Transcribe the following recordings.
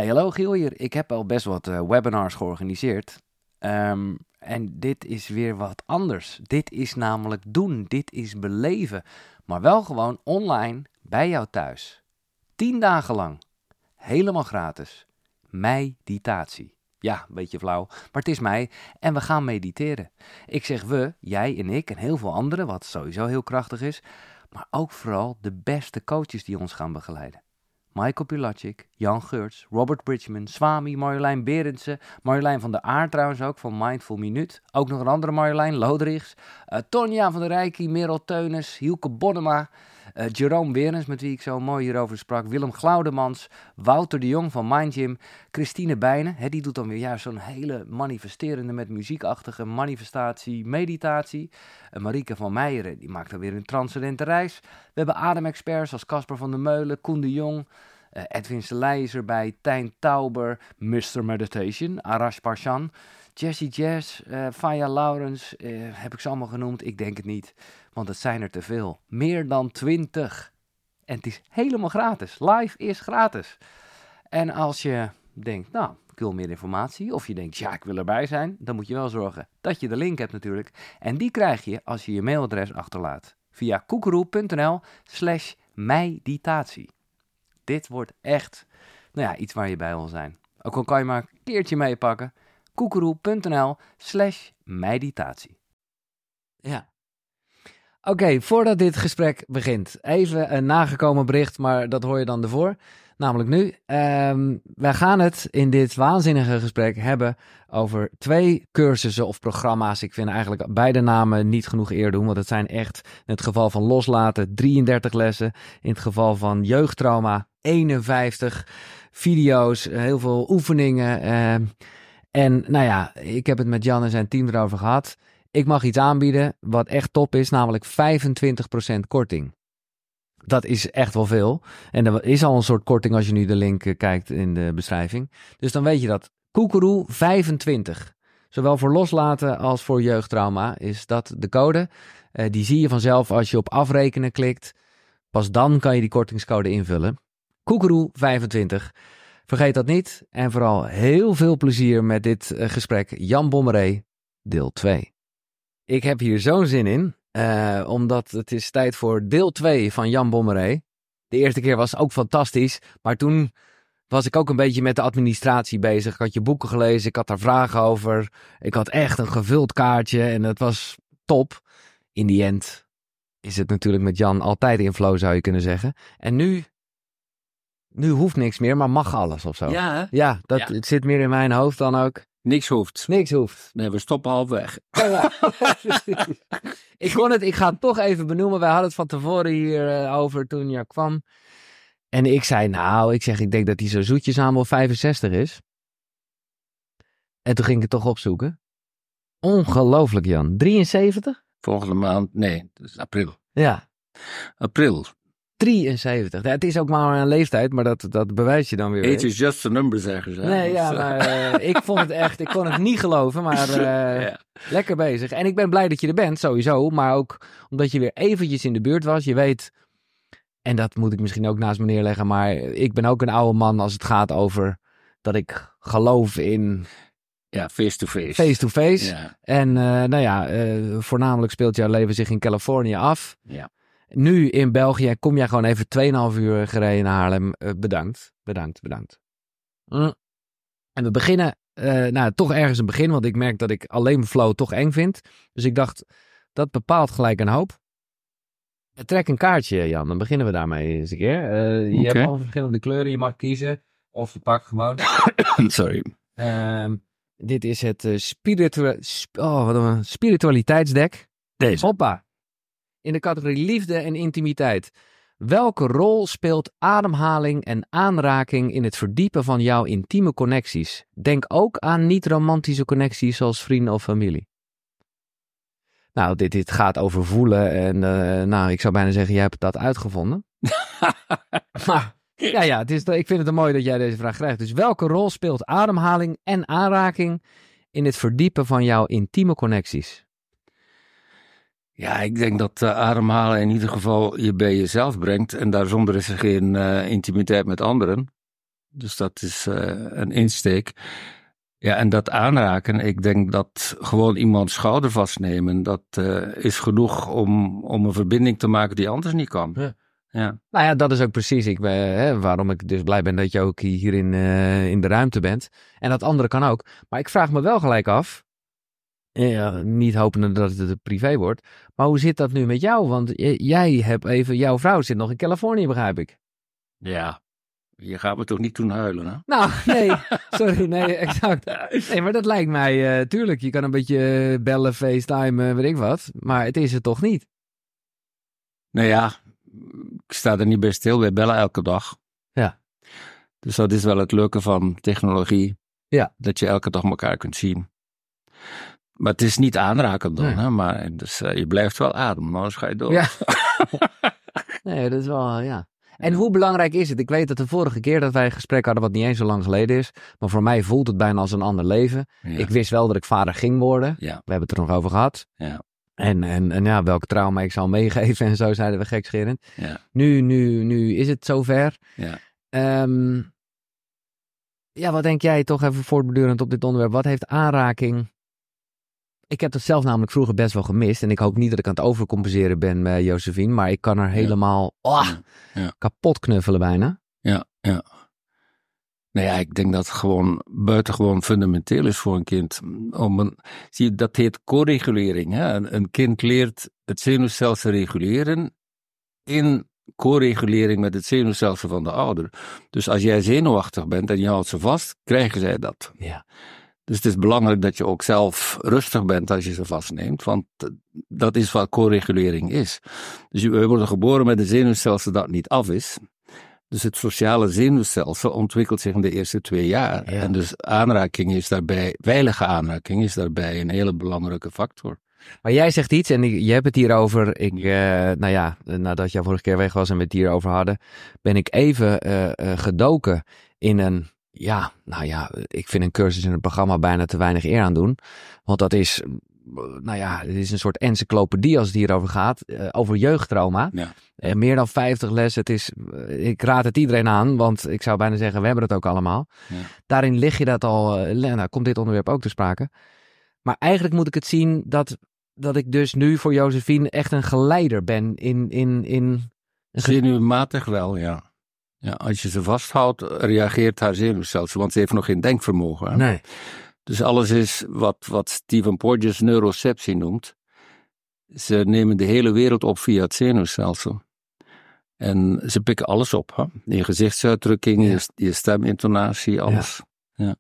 Hey, hallo Giel hier. Ik heb al best wat webinars georganiseerd. En dit is weer wat anders. Dit is namelijk doen. Dit is beleven. Maar wel gewoon online bij jou thuis. 10 dagen lang. Helemaal gratis. Meditatie. Ja, een beetje flauw, maar het is mij en we gaan mediteren. Ik zeg we, jij en ik en heel veel anderen, wat sowieso heel krachtig is. Maar ook vooral de beste coaches die ons gaan begeleiden. Michael Pilatschik, Jan Geurts, Robert Bridgman, Swami, Marjolein Berendsen, Marjolein van der Aar trouwens ook, van Mindful Minuut. Ook nog een andere Marjolein, Loderichs, Tonja van der Rijkie, Merel Teunis, Hielke Bonnema, Jerome Werens, met wie ik zo mooi hierover sprak, Willem Glaudemans, Wouter de Jong van Mindgym, Christine Bijnen, die doet dan weer juist zo'n hele manifesterende met muziekachtige manifestatie, meditatie. Marieke van Meijeren, die maakt dan weer een transcendente reis. We hebben ademexperts als Casper van der Meulen, Koen de Jong, Edwin Selei is erbij, Tijn Tauber, Mr. Meditation, Arash Parshan, Jessie Jazz, Faya Laurens, heb ik ze allemaal genoemd? Ik denk het niet, want het zijn er te veel. Meer dan 20. En het is helemaal gratis. Live is gratis. En als je denkt, nou, ik wil meer informatie, of je denkt, ja, ik wil erbij zijn, dan moet je wel zorgen dat je de link hebt natuurlijk. En die krijg je als je je mailadres achterlaat via koekeroe.nl/meditatie. Dit wordt echt, iets waar je bij wil zijn. Ook al kan je maar een keertje meepakken. koekeroe.nl/meditatie. Ja. Oké, voordat dit gesprek begint, even een nagekomen bericht, maar dat hoor je dan ervoor. Namelijk nu. Wij gaan het in dit waanzinnige gesprek hebben over 2 cursussen of programma's. Ik vind eigenlijk beide namen niet genoeg eer doen, want het zijn echt, in het geval van loslaten, 33 lessen. In het geval van jeugdtrauma, 51 video's, heel veel oefeningen. En ik heb het met Jan en zijn team erover gehad. Ik mag iets aanbieden wat echt top is, namelijk 25% korting. Dat is echt wel veel. En er is al een soort korting als je nu de link kijkt in de beschrijving. Dus dan weet je dat. Koekeroe 25. Zowel voor loslaten als voor jeugdtrauma is dat de code. Die zie je vanzelf als je op afrekenen klikt. Pas dan kan je die kortingscode invullen. Koekeroe 25. Vergeet dat niet. En vooral heel veel plezier met dit gesprek. Jan Bommeré, deel 2. Ik heb hier zo'n zin in. Omdat het is tijd voor deel 2 van Jan Bommeré. De eerste keer was ook fantastisch. Maar toen was ik ook een beetje met de administratie bezig. Ik had je boeken gelezen. Ik had daar vragen over. Ik had echt een gevuld kaartje. En het was top. In die end is het natuurlijk met Jan altijd in flow, zou je kunnen zeggen. En nu hoeft niks meer, maar mag alles of zo. Ja, hè? Ja, het zit meer in mijn hoofd dan ook. Niks hoeft. Niks hoeft. Nee, we stoppen halfweg. Ik ga het toch even benoemen. Wij hadden het van tevoren hier over toen je kwam. En ik zei, ik denk dat hij zo zoetjes aan wel 65 is. En toen ging ik het toch opzoeken. Ongelooflijk, Jan. 73? Volgende maand, nee, dat is april. Ja. April. 73. Ja, het is ook maar een leeftijd, maar dat bewijs je dan weer. Age is just a number, zeggen ze. Nee, ja, maar ik vond het echt, ik kon het niet geloven, maar lekker bezig. En ik ben blij dat je er bent, sowieso, maar ook omdat je weer eventjes in de buurt was. Je weet, en dat moet ik misschien ook naast me neerleggen, maar ik ben ook een oude man als het gaat over dat ik geloof in... Ja, face-to-face. Face-to-face. Ja. En voornamelijk speelt jouw leven zich in Californië af. Ja. Nu in België kom jij gewoon even 2,5 uur gereden naar Haarlem. Bedankt. En we beginnen, toch ergens een begin, want ik merk dat ik alleen flow toch eng vind. Dus ik dacht, dat bepaalt gelijk een hoop. Trek een kaartje, Jan. Dan beginnen we daarmee eens een keer. Je hebt al verschillende kleuren, je mag kiezen. Of je pakt gewoon. Sorry. Dit is het spiritualiteitsdek. Deze. Hoppa. In de categorie liefde en intimiteit. Welke rol speelt ademhaling en aanraking in het verdiepen van jouw intieme connecties? Denk ook aan niet-romantische connecties zoals vrienden of familie. Nou, dit gaat over voelen en ik zou bijna zeggen, jij hebt dat uitgevonden. Maar ik vind het mooi dat jij deze vraag krijgt. Dus welke rol speelt ademhaling en aanraking in het verdiepen van jouw intieme connecties? Ja, ik denk dat ademhalen in ieder geval je bij jezelf brengt. En daarzonder is er geen intimiteit met anderen. Dus dat is een insteek. Ja, en dat aanraken, ik denk dat gewoon iemands schouder vastnemen, dat is genoeg om een verbinding te maken die anders niet kan. Ja. Ja. Nou ja, dat is ook precies waarom ik dus blij ben dat je ook hier in de ruimte bent. En dat andere kan ook. Maar ik vraag me wel gelijk af, niet hopende dat het privé wordt, maar hoe zit dat nu met jou? Want jouw vrouw zit nog in Californië, begrijp ik. Ja, je gaat me toch niet doen huilen, hè? Nou, nee, sorry, nee, exact. Nee, maar dat lijkt mij, tuurlijk, je kan een beetje bellen, FaceTime, weet ik wat, maar het is het toch niet? Nou ja, ik sta er niet bij stil, wij bellen elke dag. Ja. Dus dat is wel het leuke van technologie, dat je elke dag elkaar kunt zien. Maar het is niet aanraken dan, hè? Maar dus, je blijft wel ademen, anders ga je dood. Ja. Nee, dat is wel, ja. En hoe belangrijk is het? Ik weet dat de vorige keer dat wij een gesprek hadden, wat niet eens zo lang geleden is, maar voor mij voelt het bijna als een ander leven. Ja. Ik wist wel dat ik vader ging worden. Ja. We hebben het er nog over gehad. Ja. En ja, welke trauma ik zou meegeven en zo, zeiden we gekscherend. Ja. Nu is het zover. Ja. Ja, wat denk jij toch even voortbordurend op dit onderwerp? Wat heeft aanraking... Ik heb dat zelf namelijk vroeger best wel gemist. En ik hoop niet dat ik aan het overcompenseren ben bij Josephine. Maar ik kan er helemaal kapot knuffelen bijna. Ja. Nou ja, ik denk dat het gewoon buitengewoon fundamenteel is voor een kind. Zie je, dat heet co-regulering. Hè? Een kind leert het zenuwstelsel reguleren in co-regulering met het zenuwstelsel van de ouder. Dus als jij zenuwachtig bent en je houdt ze vast, krijgen zij dat. Ja. Dus het is belangrijk dat je ook zelf rustig bent als je ze vastneemt, want dat is wat co-regulering is. Dus we worden geboren met een zenuwstelsel dat niet af is. Dus het sociale zenuwstelsel ontwikkelt zich in de eerste 2 jaar. Ja. En dus aanraking is daarbij, veilige aanraking is daarbij een hele belangrijke factor. Maar jij zegt iets en je hebt het hierover. Nadat jij vorige keer weg was en we het hierover hadden, ben ik even gedoken in een... Ja, ik vind een cursus in het programma bijna te weinig eer aan doen. Want dat is, het is een soort encyclopedie als het hierover gaat. Over jeugdtrauma. Ja. Meer dan 50 lessen. Ik raad het iedereen aan, want ik zou bijna zeggen, we hebben het ook allemaal. Ja. Daarin lig je dat al, komt dit onderwerp ook te sprake. Maar eigenlijk moet ik het zien dat ik dus nu voor Josephine echt een geleider ben in zenuwmatig wel, ja. Ja, als je ze vasthoudt, reageert haar zenuwstelsel, want ze heeft nog geen denkvermogen. Hè? Nee. Dus alles is wat Stephen Porges neuroceptie noemt. Ze nemen de hele wereld op via het zenuwstelsel. En ze pikken alles op. Hè? Je gezichtsuitdrukking, je stemintonatie, alles. Ja.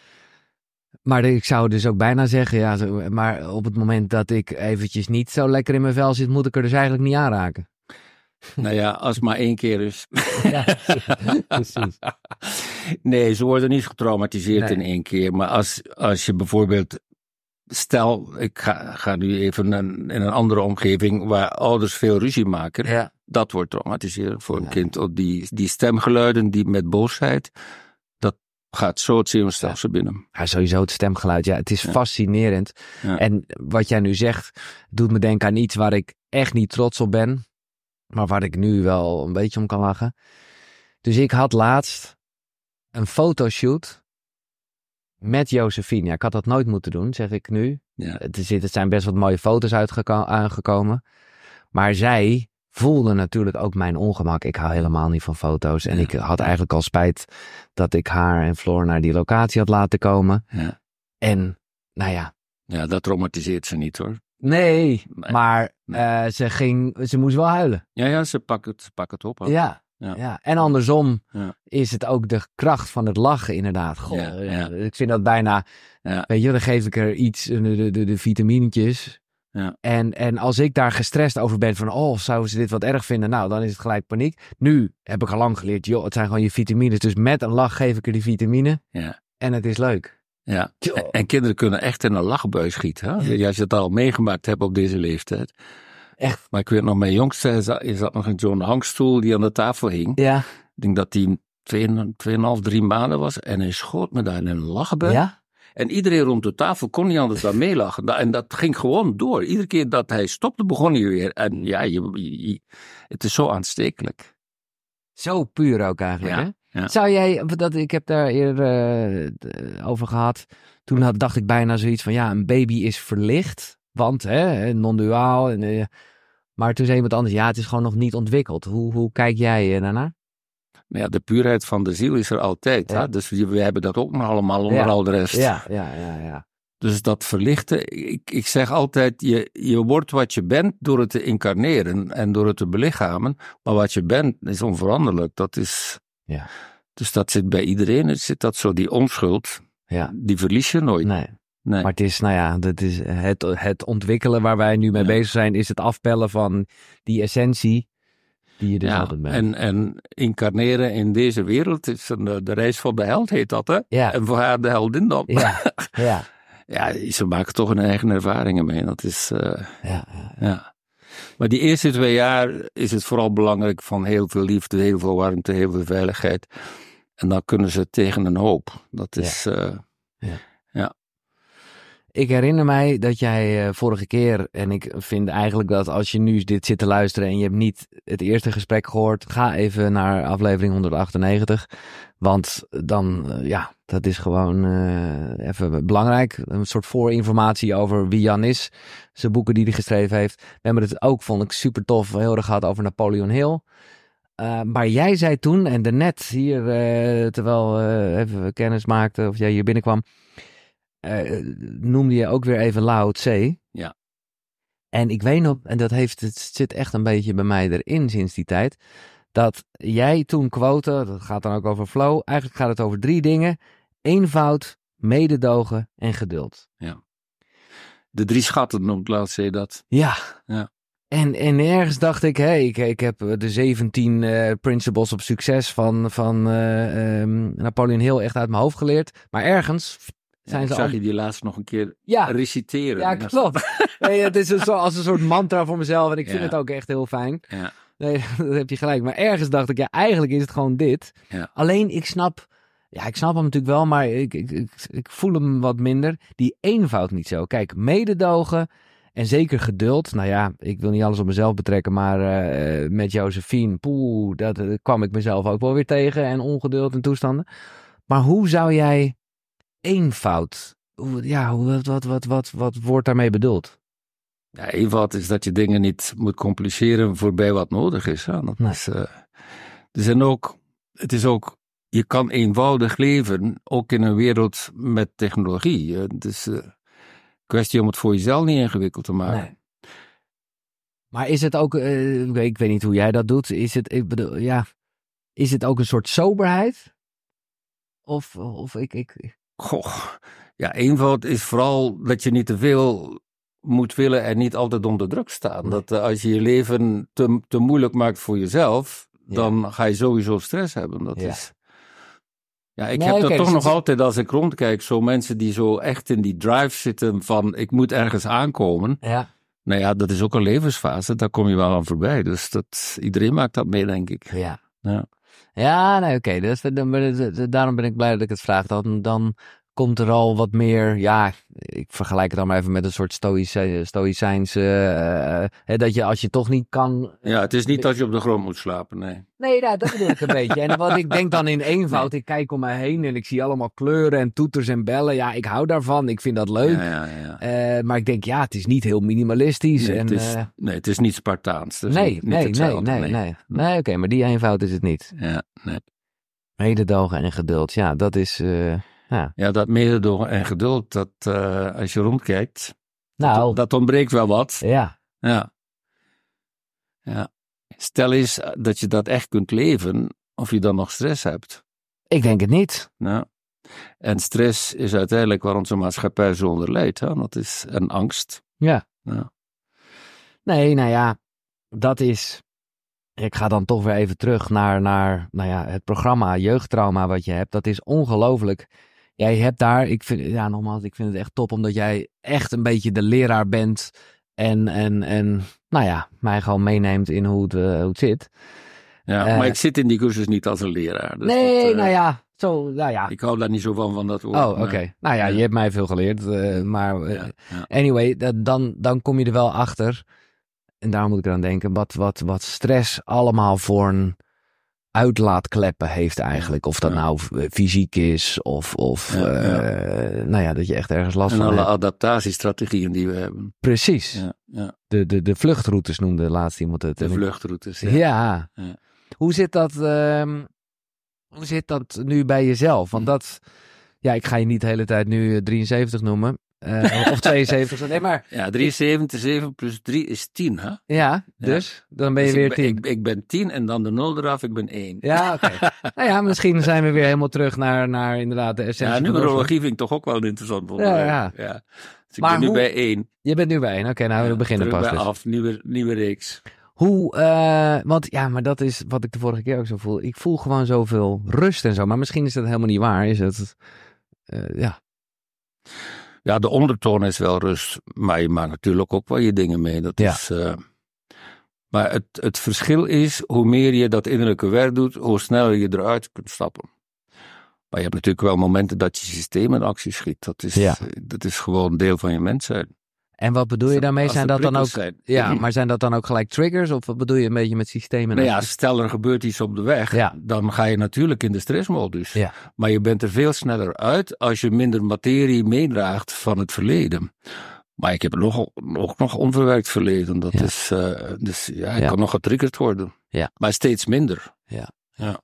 Maar ik zou dus ook bijna zeggen, maar op het moment dat ik eventjes niet zo lekker in mijn vel zit, moet ik er dus eigenlijk niet aanraken. Nou ja, als het maar 1 keer is. Ja, precies. Nee, ze worden niet getraumatiseerd in 1 keer. Maar als je bijvoorbeeld... Stel, ik ga nu even in een andere omgeving waar ouders veel ruzie maken. Ja. Dat wordt traumatiserend voor een kind. Die stemgeluiden die met boosheid, dat gaat zo het zenuwstelsel binnen. Ja, sowieso het stemgeluid. Ja, het is fascinerend. Ja. En wat jij nu zegt, doet me denken aan iets waar ik echt niet trots op ben. Maar waar ik nu wel een beetje om kan lachen. Dus ik had laatst een fotoshoot met Josephine. Ja, ik had dat nooit moeten doen, zeg ik nu. Ja. Het zijn best wat mooie foto's aangekomen. Maar zij voelde natuurlijk ook mijn ongemak. Ik hou helemaal niet van foto's. En ik had eigenlijk al spijt dat ik haar en Floor naar die locatie had laten komen. Ja. En, Ja, dat traumatiseert ze niet hoor. Nee, maar ze moest wel huilen. Ja, ze pakken het op. Ja. En andersom is het ook de kracht van het lachen inderdaad. Ik vind dat bijna, weet je, dan geef ik er iets, de vitaminetjes. Ja. En als ik daar gestrest over ben van, zouden ze dit wat erg vinden? Nou, dan is het gelijk paniek. Nu heb ik al lang geleerd, joh, het zijn gewoon je vitamines. Dus met een lach geef ik er die vitamine. Ja. En het is leuk. Ja, en kinderen kunnen echt in een lachbui schieten. Hè? Ja. Als je het al meegemaakt hebt op deze leeftijd. Echt. Maar ik weet nog, mijn jongste is dat nog in zo'n hangstoel die aan de tafel hing. Ja. Ik denk dat hij 2,5, 3 maanden was. En hij schoot me daar in een lachbui. Ja. En iedereen rond de tafel kon niet anders dan meelachen. En dat ging gewoon door. Iedere keer dat hij stopte, begon hij weer. En ja, het is zo aanstekelijk. Zo puur ook eigenlijk, hè? Ja. Zou jij, ik heb daar eerder over gehad. Toen dacht ik bijna zoiets van, ja, een baby is verlicht. Want, non-duaal. Maar toen zei iemand anders, ja, het is gewoon nog niet ontwikkeld. Hoe kijk jij daarnaar? Maar ja, de puurheid van de ziel is er altijd. Ja. Hè? Dus we hebben dat ook nog allemaal onder al de rest. Ja. Dus dat verlichten, ik zeg altijd, je wordt wat je bent door het te incarneren en door het te belichamen. Maar wat je bent is onveranderlijk. Dat is, dus dat zit bij iedereen. Het zit dat zo, die onschuld, die verlies je nooit. Nee. Maar het is, dat is het ontwikkelen waar wij nu mee bezig zijn, is het afpellen van die essentie die je dus altijd bent. En incarneren in deze wereld is de reis van de held, heet dat, hè? Ja. En voor haar de heldin dan. Ja. Ja, ze maken toch hun eigen ervaringen mee. Dat is, ja. Maar die eerste 2 jaar is het vooral belangrijk van heel veel liefde, heel veel warmte, heel veel veiligheid. En dan kunnen ze tegen een hoop. Dat is, ja. Ik herinner mij dat jij vorige keer, en ik vind eigenlijk dat als je nu dit zit te luisteren en je hebt niet het eerste gesprek gehoord, ga even naar aflevering 198. Want dan, dat is gewoon even belangrijk. Een soort voorinformatie over wie Jan is. Zijn boeken die hij geschreven heeft. We hebben het ook, vond ik super tof, heel erg gehad over Napoleon Hill. Maar jij zei toen, en daarnet hier, terwijl we even kennis maakten, of jij hier binnenkwam, noemde je ook weer even Lao Tse. Ja. En ik weet nog, en het zit echt een beetje bij mij erin sinds die tijd, dat jij toen quote, dat gaat dan ook over flow, eigenlijk gaat het over 3 dingen: eenvoud, mededogen en geduld. Ja. De 3 schatten noemt Lao Tse dat. Ja. En ergens dacht ik, ik heb de 17 principles op succes van Napoleon Hill echt uit mijn hoofd geleerd. Maar ergens zijn ze zag je die laatst nog een keer reciteren. Ja, klopt. Nee, het is als een soort mantra voor mezelf en ik vind het ook echt heel fijn. Ja. Nee, dat heb je gelijk. Maar ergens dacht ik, eigenlijk is het gewoon dit. Ja. Alleen ik snap hem natuurlijk wel, maar ik voel hem wat minder. Die eenvoud niet zo. Kijk, mededogen en zeker geduld. Nou ja, ik wil niet alles op mezelf betrekken, maar met Josephine, dat kwam ik mezelf ook wel weer tegen. En ongeduld en toestanden. Maar hoe zou jij eenvoud, wat wordt daarmee bedoeld? Ja, eenvoud is dat je dingen niet moet compliceren voorbij wat nodig is. Ja. Het is ook, je kan eenvoudig leven, ook in een wereld met technologie. Het is een kwestie om het voor jezelf niet ingewikkeld te maken. Nee. Maar is het ook, ik weet niet hoe jij dat doet, is het ook een soort soberheid? Of Goh, ja, eenvoud is vooral dat je niet te veel moet willen en niet altijd onder druk staan. Nee. Dat als je je leven te moeilijk maakt voor jezelf, dan ga je sowieso stress hebben. Dat is... Ja, ik heb dat toch nog altijd, als ik rondkijk, zo mensen die zo echt in die drive zitten van ik moet ergens aankomen. Ja. Nou ja, dat is ook een levensfase, daar kom je wel aan voorbij. Dus iedereen maakt dat mee, denk ik. Ja, nee, oké. Dus, daarom ben ik blij dat ik het vraag. Dan komt er al wat meer, ik vergelijk het dan maar even met een soort stoïcijns, dat je als je toch niet kan... Ja, het is niet dat je op de grond moet slapen, nee. Nee, dat bedoel ik een beetje. En wat ik denk dan in eenvoud, ik kijk om me heen en ik zie allemaal kleuren en toeters en bellen. Ja, ik hou daarvan, ik vind dat leuk. Ja. Maar ik denk, het is niet heel minimalistisch. Nee, het is niet Spartaans. Nee, oké, maar die eenvoud is het niet. Ja, nee. Mededogen en geduld, dat is... Ja, dat mededogen en geduld, dat als je rondkijkt, dat ontbreekt wel wat. Ja. Stel eens dat je dat echt kunt leven, of je dan nog stress hebt. Ik denk het niet. Nou, en stress is uiteindelijk waar onze maatschappij zo onder lijdt. Hè? Dat is een angst. Ja. Nee, dat is... Ik ga dan toch weer even terug naar het programma Jeugdtrauma wat je hebt. Dat is ongelooflijk. Jij hebt daar, ik vind het echt top, omdat jij echt een beetje de leraar bent en mij gewoon meeneemt in hoe het zit. Ja, maar ik zit in die cursus niet als een leraar. Dus Ik hou daar niet zo van dat woord. Oh, oké. Je hebt mij veel geleerd, anyway, dan kom je er wel achter. En daar moet ik aan denken, wat stress allemaal voor uitlaatkleppen heeft eigenlijk. Of dat nou fysiek is of nou ja, dat je echt ergens last En van alle hebt. adaptatiestrategieën die we hebben. Precies. Ja. De vluchtroutes noemde laatst iemand het. De vluchtroutes. Ja. Ja. Hoe zit dat nu bij jezelf? Want dat, ja, ik ga je niet de hele tijd nu 73 noemen. Of 72. Nee, maar... Ja, 73, 7 plus 3 is 10, hè? Ja, dus dan ben je Dus weer 10. Ik ben 10 en dan de 0 eraf, ik ben 1. Ja, oké. Nou ja, misschien zijn we weer helemaal terug naar inderdaad de essentie. Ja, numerologie vind ik toch ook wel interessant. Ja. Dus ik Maar ben nu bij 1. Je bent nu bij 1. Oké, nou we beginnen terug pas bij dus. af, nieuwe reeks. Hoe, want ja, maar dat is wat ik de vorige keer ook zo voel. Ik voel gewoon zoveel rust en zo. Maar misschien is dat helemaal niet waar. Is het, ja. Ja, de ondertoon is wel rust. Maar je maakt natuurlijk ook wel je dingen mee. Dat is, maar het verschil is, hoe meer je dat innerlijke werk doet, hoe sneller je eruit kunt stappen. Maar je hebt natuurlijk wel momenten dat je systeem in actie schiet. Dat is gewoon deel van je mens zijn. En wat bedoel je daarmee? Zijn dat dan ook? Zijn. Ja, maar zijn dat dan ook gelijk triggers? Of wat bedoel je een beetje met systemen? Nou ja, stel er gebeurt iets op de weg, dan ga je natuurlijk in de stressmodus. Ja. Maar je bent er veel sneller uit als je minder materie meedraagt van het verleden. Maar ik heb nog onverwerkt verleden. Dat is, dus ik kan nog getriggerd worden. Ja. Maar steeds minder. Ja. Ja.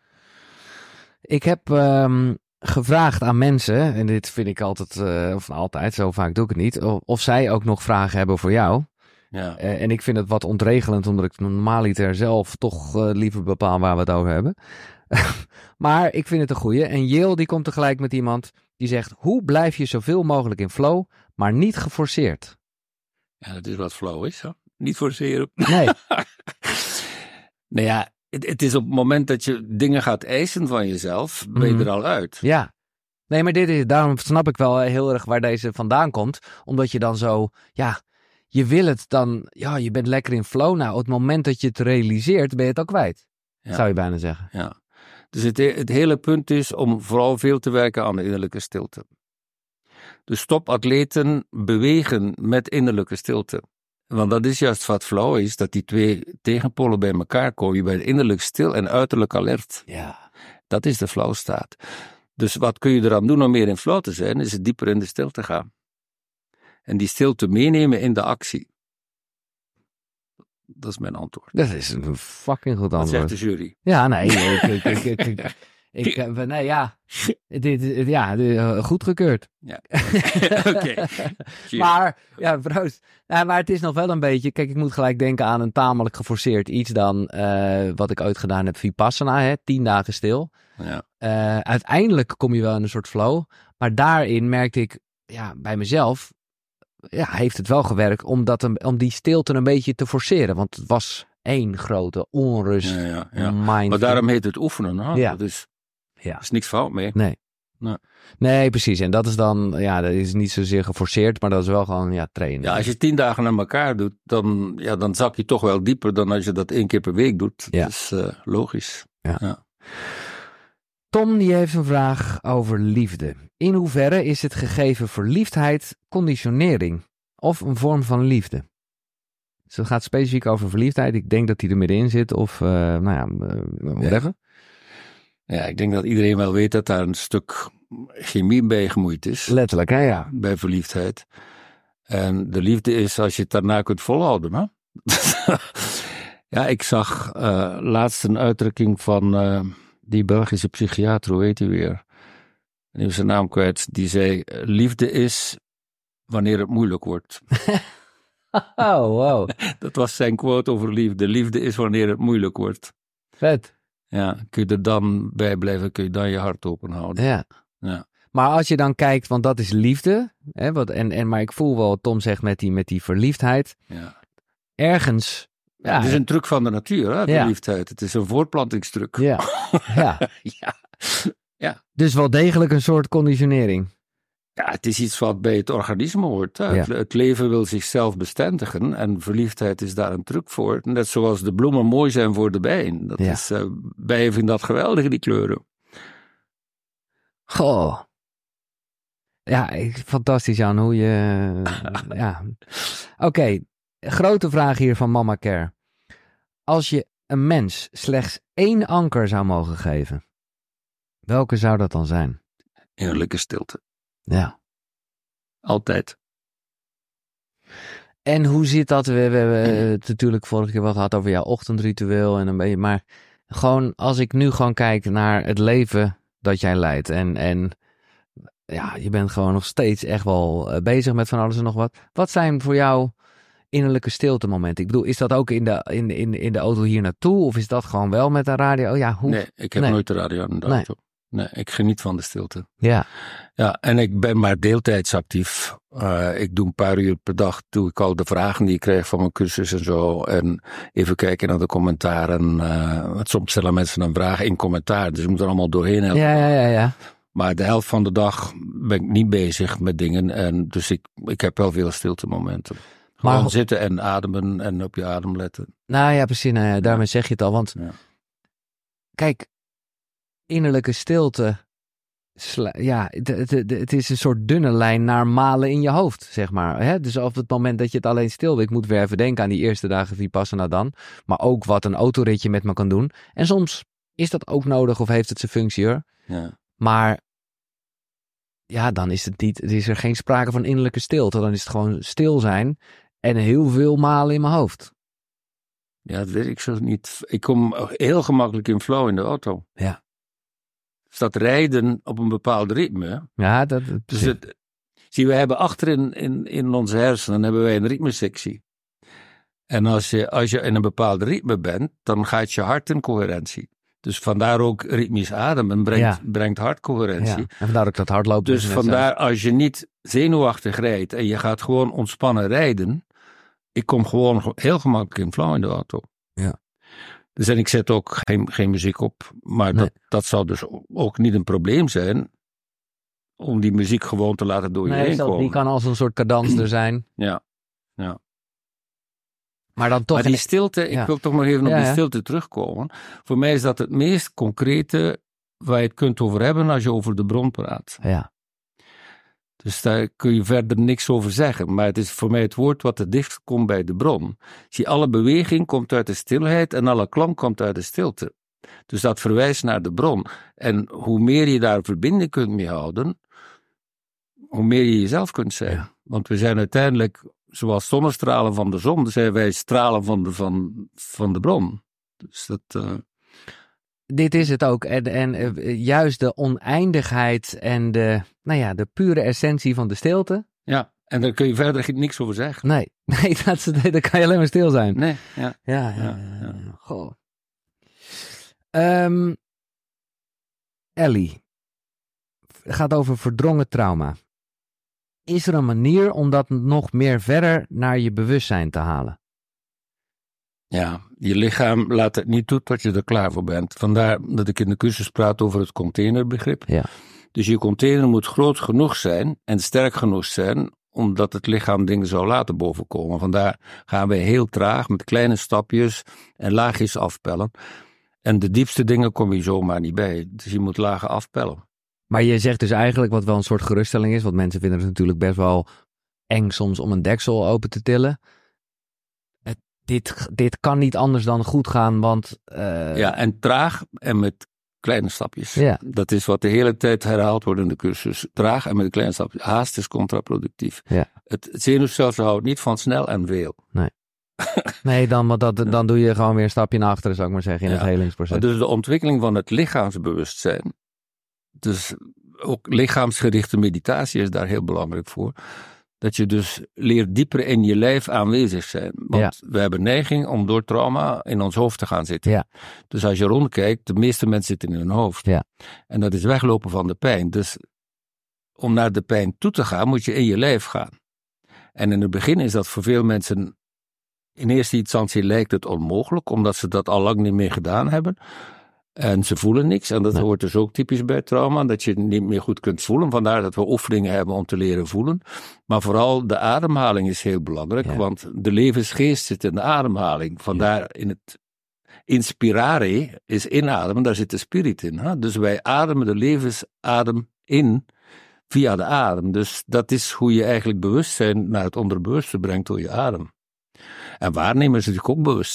Ik heb gevraagd aan mensen, en dit vind ik altijd, zo vaak doe ik het niet, of zij ook nog vragen hebben voor jou. Ja. En ik vind het wat ontregelend, omdat ik normaliter zelf toch liever bepaal waar we het over hebben. Maar ik vind het een goeie. En Jill die komt tegelijk met iemand die zegt, hoe blijf je zoveel mogelijk in flow, maar niet geforceerd? Ja, dat is wat flow is. Hè? Niet forceren. Nee. Nou ja, het is op het moment dat je dingen gaat eisen van jezelf, ben je er al uit. Ja. Nee, maar daarom snap ik wel heel erg waar deze vandaan komt. Omdat je dan zo, je wil het dan, je bent lekker in flow. Nou, op het moment dat je het realiseert, ben je het al kwijt. Ja. Zou je bijna zeggen. Ja. Dus het hele punt is om vooral veel te werken aan de innerlijke stilte. Dus topatleten bewegen met innerlijke stilte. Want dat is juist wat flow is, dat die twee tegenpolen bij elkaar komen. Je bent innerlijk stil en uiterlijk alert. Ja. Dat is de flow staat. Dus wat kun je eraan doen om meer in flow te zijn, is het dieper in de stilte gaan. En die stilte meenemen in de actie. Dat is mijn antwoord. Dat is een fucking goed antwoord. Wat zegt de jury? Ja, nee. Goedgekeurd. Ja. Oké. Maar, proost. Maar het is nog wel een beetje, kijk, ik moet gelijk denken aan een tamelijk geforceerd iets dan wat ik ooit gedaan heb, Vipassana, 10 dagen stil. Ja. Uiteindelijk kom je wel in een soort flow, maar daarin merkte ik, bij mezelf, heeft het wel gewerkt om die stilte een beetje te forceren, want het was één grote onrust. Ja. Maar daarom heet het oefenen. Hè? Ja. Dat is niks fout mee. Nee, precies. En dat is dan, dat is niet zozeer geforceerd, maar dat is wel gewoon, trainen. Ja, als je 10 dagen aan elkaar doet, dan zak je toch wel dieper dan als je dat 1 keer per week doet. Ja. Dat is logisch. Ja. Tom die heeft een vraag over liefde. In hoeverre is het gegeven verliefdheid conditionering of een vorm van liefde? Dus het gaat specifiek over verliefdheid. Ik denk dat die er middenin zit of, whatever. Ja, ik denk dat iedereen wel weet dat daar een stuk chemie bij gemoeid is. Letterlijk, hè, ja. Bij verliefdheid. En de liefde is als je het daarna kunt volhouden, hè? Ja, ik zag laatst een uitdrukking van die Belgische psychiater, hoe heet hij weer? Die was zijn naam kwijt. Die zei, liefde is wanneer het moeilijk wordt. Oh, wow. Dat was zijn quote over liefde. Liefde is wanneer het moeilijk wordt. Vet. Ja, kun je er dan bij blijven, kun je dan je hart open houden. Ja. Maar als je dan kijkt, want dat is liefde, hè, maar ik voel wel wat Tom zegt met die verliefdheid. Ja. Ergens. Het is een truc van de natuur, hè, de verliefdheid. Het is een voortplantingstruc. Ja. Ja. Dus wel degelijk een soort conditionering. Ja, het is iets wat bij het organisme hoort. Hè. Ja. Het leven wil zichzelf bestendigen en verliefdheid is daar een truc voor. Net zoals de bloemen mooi zijn voor de bijen. Dat is, bijen vinden dat geweldig, die kleuren. Goh. Ja, fantastisch Jan, hoe je... Oké, grote vraag hier van Mama Care. Als je een mens slechts 1 anker zou mogen geven, welke zou dat dan zijn? Innerlijke stilte. Ja. Altijd. En hoe zit dat? We hebben het natuurlijk vorige keer wel gehad over jouw ochtendritueel en een beetje, maar gewoon als ik nu gewoon kijk naar het leven dat jij leidt en ja, je bent gewoon nog steeds echt wel bezig met van alles en nog wat. Wat zijn voor jou innerlijke stilte momenten? Ik bedoel, is dat ook in de auto hier naartoe of is dat gewoon wel met een radio? Oh ja, hoe? Nee, ik heb nooit de radio aan de auto. Nee, ik geniet van de stilte. Ja. Ja, en ik ben maar deeltijds actief. Ik doe een paar uur per dag, doe ik al de vragen die ik krijg van mijn cursus en zo. En even kijken naar de commentaren. Soms stellen mensen een vraag in commentaar, dus ik moet er allemaal doorheen helpen. Ja. Maar de helft van de dag ben ik niet bezig met dingen. En dus ik heb wel veel stilte momenten. Gewoon Maar zitten en ademen en op je adem letten. Nou ja, precies. Nou ja, daarmee zeg je het al. Want kijk, innerlijke stilte, het is een soort dunne lijn naar malen in je hoofd, zeg maar. Hè? Dus op het moment dat je het alleen stil weet, ik moet weer even denken aan die eerste dagen Vipassana dan. Maar ook wat een autoritje met me kan doen. En soms is dat ook nodig of heeft het zijn functie hoor. Ja. Maar ja, dan is het niet, is er geen sprake van innerlijke stilte. Dan is het gewoon stil zijn en heel veel malen in mijn hoofd. Ja, dat weet ik zo niet. Ik kom heel gemakkelijk in flow in de auto. Ja. Dus dat rijden op een bepaald ritme. Ja, Dus zie, we hebben achterin in onze hersenen hebben wij een ritmesectie. En als je in een bepaald ritme bent, dan gaat je hart in coherentie. Dus vandaar ook ritmisch ademen brengt hartcoherentie. Ja. En vandaar ook dat hardlopen. Dus vandaar als je niet zenuwachtig rijdt en je gaat gewoon ontspannen rijden. Ik kom gewoon heel gemakkelijk in flow in de auto. Ja. Dus en ik zet ook geen muziek op. Maar dat zou dus ook niet een probleem zijn. Om die muziek gewoon te laten door je heen komen. Die kan als een soort cadans er zijn. Ja. Maar dan toch. Maar die stilte, ik wil toch nog even op die stilte terugkomen. Voor mij is dat het meest concrete waar je het kunt over hebben als je over de bron praat. Ja. Dus daar kun je verder niks over zeggen. Maar het is voor mij het woord wat het dichtst komt bij de bron. Zie, alle beweging komt uit de stilheid en alle klank komt uit de stilte. Dus dat verwijst naar de bron. En hoe meer je daar verbinding kunt mee houden, hoe meer je jezelf kunt zijn. Ja. Want we zijn uiteindelijk, zoals zonnestralen van de zon, zijn wij stralen van de bron. Dus dat... Dit is het ook. En juist de oneindigheid en de pure essentie van de stilte. Ja, en daar kun je verder niks over zeggen. Nee, daar kan je alleen maar stil zijn. Nee, ja. Goh. Ellie, het gaat over verdrongen trauma. Is er een manier om dat nog meer verder naar je bewustzijn te halen? Ja, je lichaam laat het niet toe tot je er klaar voor bent. Vandaar dat ik in de cursus praat over het containerbegrip. Ja. Dus je container moet groot genoeg zijn en sterk genoeg zijn, omdat het lichaam dingen zou laten bovenkomen. Vandaar gaan wij heel traag met kleine stapjes en laagjes afpellen. En de diepste dingen kom je zomaar niet bij. Dus je moet lagen afpellen. Maar je zegt dus eigenlijk, wat wel een soort geruststelling is, want mensen vinden het natuurlijk best wel eng soms om een deksel open te tillen. Dit kan niet anders dan goed gaan, want... Ja, en traag en met kleine stapjes. Ja. Dat is wat de hele tijd herhaald wordt in de cursus. Traag en met kleine stapjes. Haast is contraproductief. Ja. Het zenuwstelsel houdt niet van snel en veel. Nee, dan doe je gewoon weer een stapje naar achteren, zou ik maar zeggen, in het helingsproces. Dus de ontwikkeling van het lichaamsbewustzijn. Dus ook lichaamsgerichte meditatie is daar heel belangrijk voor. Dat je dus leert dieper in je lijf aanwezig zijn. Want we hebben neiging om door trauma in ons hoofd te gaan zitten. Ja. Dus als je rondkijkt, de meeste mensen zitten in hun hoofd. Ja. En dat is weglopen van de pijn. Dus om naar de pijn toe te gaan, moet je in je lijf gaan. En in het begin is dat voor veel mensen, in eerste instantie lijkt het onmogelijk, omdat ze dat al lang niet meer gedaan hebben. En ze voelen niks. En dat hoort dus ook typisch bij trauma, dat je niet meer goed kunt voelen. Vandaar dat we oefeningen hebben om te leren voelen. Maar vooral de ademhaling is heel belangrijk, want de levensgeest zit in de ademhaling. Vandaar in het inspirare is inademen, daar zit de spirit in. Hè? Dus wij ademen de levensadem in via de adem. Dus dat is hoe je eigenlijk bewustzijn naar het onderbewuste brengt door je adem. En waarnemen is natuurlijk ook bewustzijn.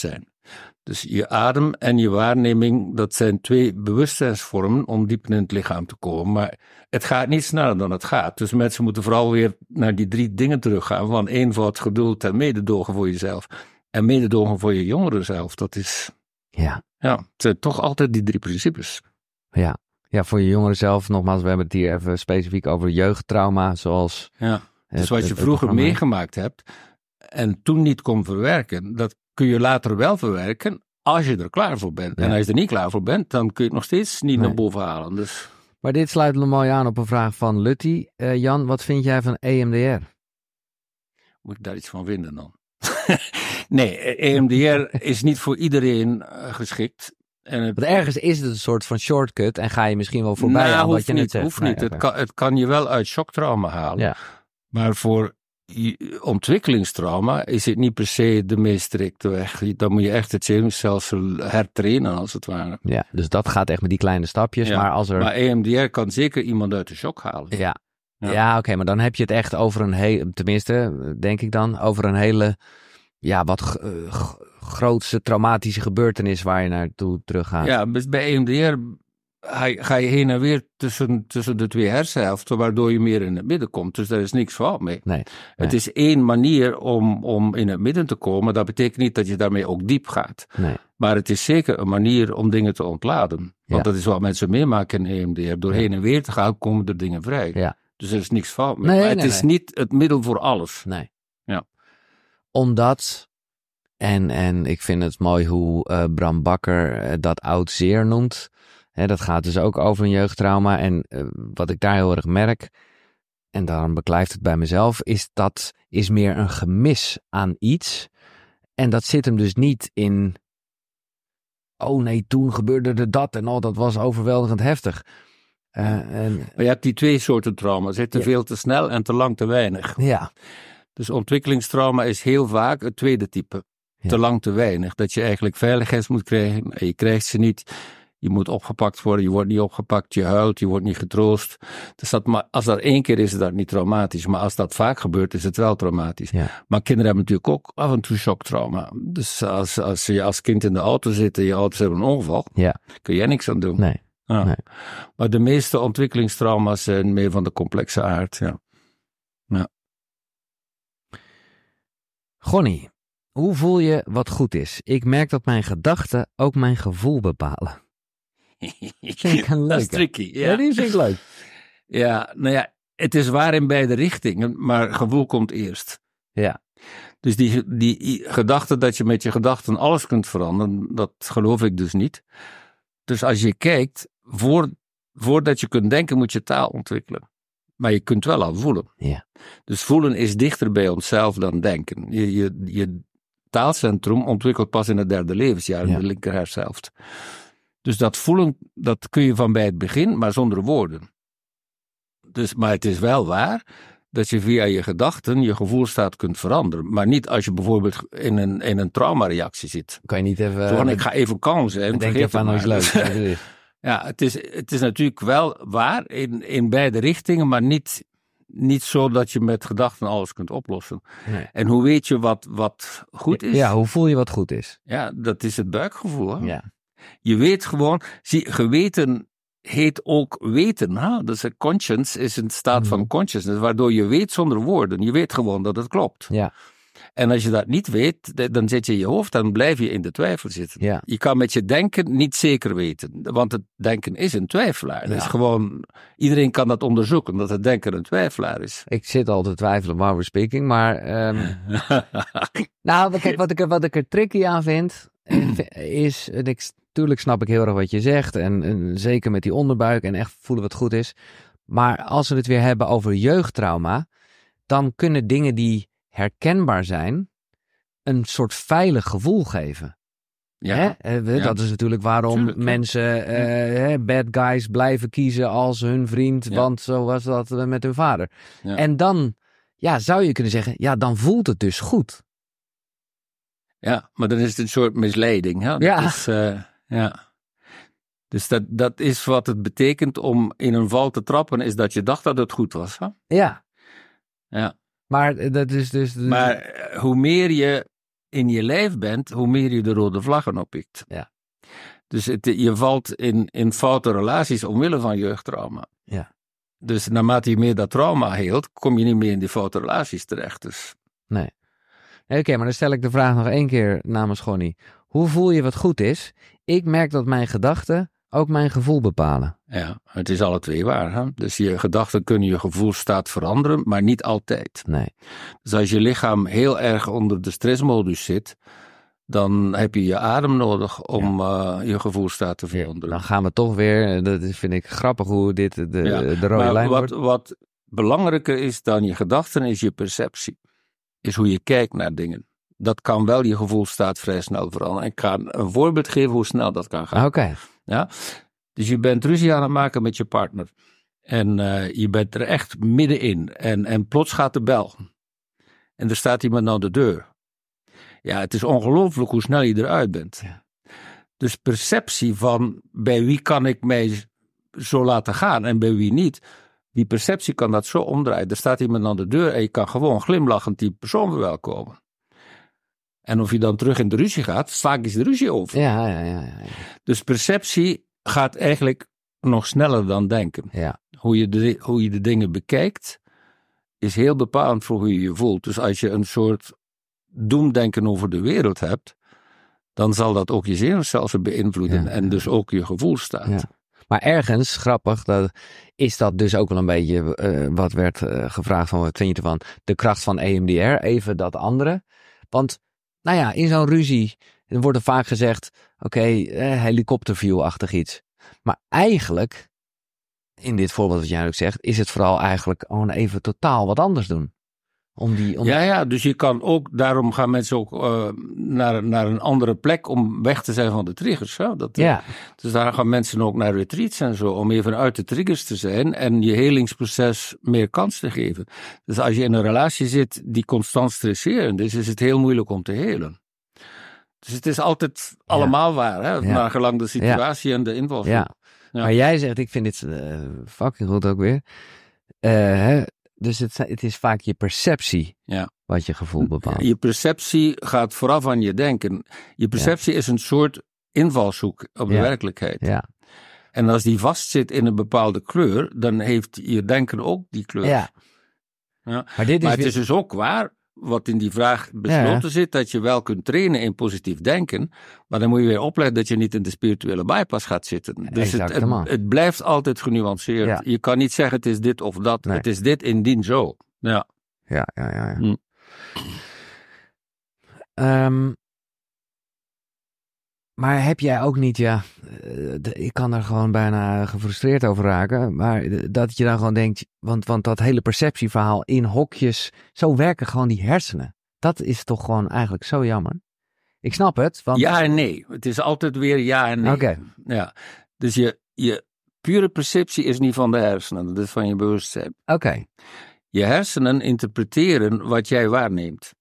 Dus je adem en je waarneming, dat zijn 2 bewustzijnsvormen om diep in het lichaam te komen. Maar het gaat niet sneller dan het gaat. Dus mensen moeten vooral weer naar die 3 dingen teruggaan. Van eenvoud, geduld en mededogen voor jezelf. En mededogen voor je jongeren zelf. Dat is, Ja. het zijn toch altijd die 3 principes. Ja. Ja, voor je jongeren zelf, nogmaals, we hebben het hier even specifiek over jeugdtrauma, zoals... Ja. Dus wat je het vroeger programma. meegemaakt hebt en toen niet kon verwerken, dat kun je later wel verwerken als je er klaar voor bent. Ja. En als je er niet klaar voor bent, dan kun je het nog steeds niet Nee. naar boven halen. Dus Maar dit sluit nog mooi aan op een vraag van Lutty. Jan, wat vind jij van EMDR? moet ik daar iets van vinden dan? Nee, EMDR is niet voor iedereen geschikt. En Want ergens is het een soort van shortcut en ga je misschien wel voorbij aan wat hoeft je net niet, zegt. hoeft Nee, niet. oké. Het kan je wel uit shocktrauma halen. Ja. Maar voor ontwikkelingstrauma is het niet per se de meest strikte weg. Dan moet je echt het zenuwstelsel hertrainen, als het ware. Ja, dus dat gaat echt met die kleine stapjes. Ja, Maar als er... Maar EMDR kan zeker iemand uit de shock halen. Ja, Ja. ja oké, maar dan heb je het echt over een hele... Tenminste, denk ik dan, over een hele... Ja, wat grootste traumatische gebeurtenis waar je naartoe teruggaat. Ja, dus bij EMDR ga je heen en weer tussen de 2 hersenhelften, waardoor je meer in het midden komt. Dus daar is niks fout mee. Nee. Het is 1 manier om in het midden te komen. Dat betekent niet dat je daarmee ook diep gaat. Nee. Maar het is zeker een manier om dingen te ontladen. Want Ja. dat is wat mensen meemaken in EMDR. Door heen en weer te gaan, komen er dingen vrij. Ja. Dus er is niks fout mee. Nee, Maar het nee, is nee. niet het middel voor alles. Nee. Ja. Omdat, en ik vind het mooi hoe Bram Bakker dat oud zeer noemt. Dat gaat dus ook over een jeugdtrauma. En wat ik daar heel erg merk, en daarom beklijft het bij mezelf, is meer een gemis aan iets. En dat zit hem dus niet in, oh nee, toen gebeurde er dat en dat was overweldigend heftig. Maar je hebt die 2 soorten trauma's. Te veel te snel en te lang te weinig. Ja. Dus ontwikkelingstrauma is heel vaak het tweede type. Ja. Te lang te weinig. Dat je eigenlijk veiligheid moet krijgen en je krijgt ze niet. Je moet opgepakt worden, je wordt niet opgepakt, je huilt, je wordt niet getroost. Dus als dat 1 keer is, is dat niet traumatisch. Maar als dat vaak gebeurt, is het wel traumatisch. Ja. Maar kinderen hebben natuurlijk ook af en toe shocktrauma. Dus als je als kind in de auto zit en je ouders hebben een ongeval, Ja. kun jij niks aan doen. Nee. Ja. Nee. Maar de meeste ontwikkelingstrauma's zijn meer van de complexe aard. Ja. Gonnie, hoe voel je wat goed is? Ik merk dat mijn gedachten ook mijn gevoel bepalen. Vind ik een Dat is leuke. tricky. Ja, Ja. die vind ik leuk. Ja, nou ja, het is waar in beide richtingen, maar gevoel komt eerst. Ja. Dus die gedachte dat je met je gedachten alles kunt veranderen, dat geloof ik dus niet. Dus als je kijkt, voordat je kunt denken, moet je taal ontwikkelen. Maar je kunt wel al voelen. Ja. Dus voelen is dichter bij onszelf dan denken. Je taalcentrum ontwikkelt pas in het 3e levensjaar, in Ja. de linker hersenhelft. Dus dat voelen, dat kun je van bij het begin, maar zonder woorden. Dus, maar het is wel waar dat je via je gedachten je gevoelstaat kunt veranderen. Maar niet als je bijvoorbeeld in een traumareactie zit. Kan je niet even... Zo van, ik ga even kalm zijn. denk vergeet even aan het iets maar. leuks. Ja, het is natuurlijk wel waar in beide richtingen, maar niet zo dat je met gedachten alles kunt oplossen. Nee. En hoe weet je wat goed is? Ja, hoe voel je wat goed is? Ja, dat is het buikgevoel. Hè? Ja. Je weet gewoon, geweten heet ook weten. Hè? Dus conscience is een staat van consciousness, waardoor je weet zonder woorden. Je weet gewoon dat het klopt. Ja. En als je dat niet weet, dan zit je in je hoofd, dan blijf je in de twijfel zitten. Ja. Je kan met je denken niet zeker weten, want het denken is een twijfelaar. Dat is gewoon, iedereen kan dat onderzoeken, dat het denken een twijfelaar is. Ik zit al te twijfelen while we're speaking, maar... Nou, kijk, wat ik er tricky aan vind, is... Tuurlijk snap ik heel erg wat je zegt, en zeker met die onderbuik en echt voelen wat goed is. Maar als we het weer hebben over jeugdtrauma, dan kunnen dingen die herkenbaar zijn, een soort veilig gevoel geven. Ja. Dat is natuurlijk waarom Tuurlijk, ja. mensen bad guys blijven kiezen als hun vriend, want zo was dat met hun vader. Ja. En dan zou je kunnen zeggen, dan voelt het dus goed. Ja, maar dan is het een soort misleiding. Hè? Ja. Dat is, ja. Dus dat is wat het betekent om in een val te trappen, is dat je dacht dat het goed was. Hè? Ja. Ja. Maar dat is dus... Maar hoe meer je in je lijf bent, hoe meer je de rode vlaggen oppikt. Ja. Dus je valt in foute relaties omwille van jeugdtrauma. Ja. Dus naarmate je meer dat trauma heelt, kom je niet meer in die foute relaties terecht. Dus. Nee. Oké, maar dan stel ik de vraag nog 1 keer namens Gonnie. Hoe voel je wat goed is? Ik merk dat mijn gedachten ook mijn gevoel bepalen. Ja, het is alle twee waar. Hè? Dus je gedachten kunnen je gevoelsstaat veranderen, maar niet altijd. Nee. Dus als je lichaam heel erg onder de stressmodus zit, dan heb je je adem nodig om je gevoelsstaat te veranderen. Dan gaan we toch weer, dat vind ik grappig hoe dit de rode lijn wordt. Wat belangrijker is dan je gedachten is je perceptie. Is hoe je kijkt naar dingen. Dat kan wel je gevoelsstaat vrij snel veranderen. Ik ga een voorbeeld geven hoe snel dat kan gaan. Oké. Ja? Dus je bent ruzie aan het maken met je partner. En je bent er echt middenin. En plots gaat de bel. En er staat iemand aan de deur. Ja, het is ongelooflijk hoe snel je eruit bent. Ja. Dus perceptie van bij wie kan ik mij zo laten gaan en bij wie niet. Die perceptie kan dat zo omdraaien. Er staat iemand aan de deur en je kan gewoon glimlachend die persoon verwelkomen. En of je dan terug in de ruzie gaat, vaak is de ruzie over. Ja. Dus perceptie gaat eigenlijk nog sneller dan denken. Ja. Hoe je de dingen bekijkt, is heel bepalend voor hoe je je voelt. Dus als je een soort doemdenken over de wereld hebt, dan zal dat ook je zenuwstelsel beïnvloeden en dus ook je gevoelsstaat. Ja. Maar ergens, grappig, is dat dus ook wel een beetje wat werd gevraagd van, wat vind je ervan? De kracht van EMDR, even dat andere. Want, nou ja, in zo'n ruzie wordt er vaak gezegd, oké, helikopterview-achtig iets. Maar eigenlijk, in dit voorbeeld wat jij ook zegt, is het vooral eigenlijk gewoon even totaal wat anders doen. Ja, dus je kan ook, daarom gaan mensen ook naar een andere plek om weg te zijn van de triggers. Hè? Dus daar gaan mensen ook naar retreats en zo, om even uit de triggers te zijn en je helingsproces meer kans te geven. Dus als je in een relatie zit die constant stresserend is het heel moeilijk om te helen. Dus het is altijd allemaal waar, hè? Naar gelang de situatie en de invalshoek. Ja. Maar jij zegt, ik vind dit fucking goed ook weer. Dus het is vaak je perceptie wat je gevoel bepaalt. Je perceptie gaat vooraf aan je denken. Je perceptie is een soort invalshoek op de werkelijkheid. Ja. En als die vastzit in een bepaalde kleur, dan heeft je denken ook die kleur. Ja. Maar het is dus ook waar, wat in die vraag besloten zit, dat je wel kunt trainen in positief denken, maar dan moet je weer opletten dat je niet in de spirituele bypass gaat zitten. Dus het blijft altijd genuanceerd. Ja. Je kan niet zeggen het is dit of dat, het is dit indien zo. Ja. Maar heb jij ook niet, ik kan er gewoon bijna gefrustreerd over raken, maar dat je dan gewoon denkt, want dat hele perceptieverhaal in hokjes, zo werken gewoon die hersenen. Dat is toch gewoon eigenlijk zo jammer. Ik snap het. Want... Ja en nee. Het is altijd weer ja en nee. Oké. Ja. Dus je pure perceptie is niet van de hersenen, dat is van je bewustzijn. Oké. Je hersenen interpreteren wat jij waarneemt.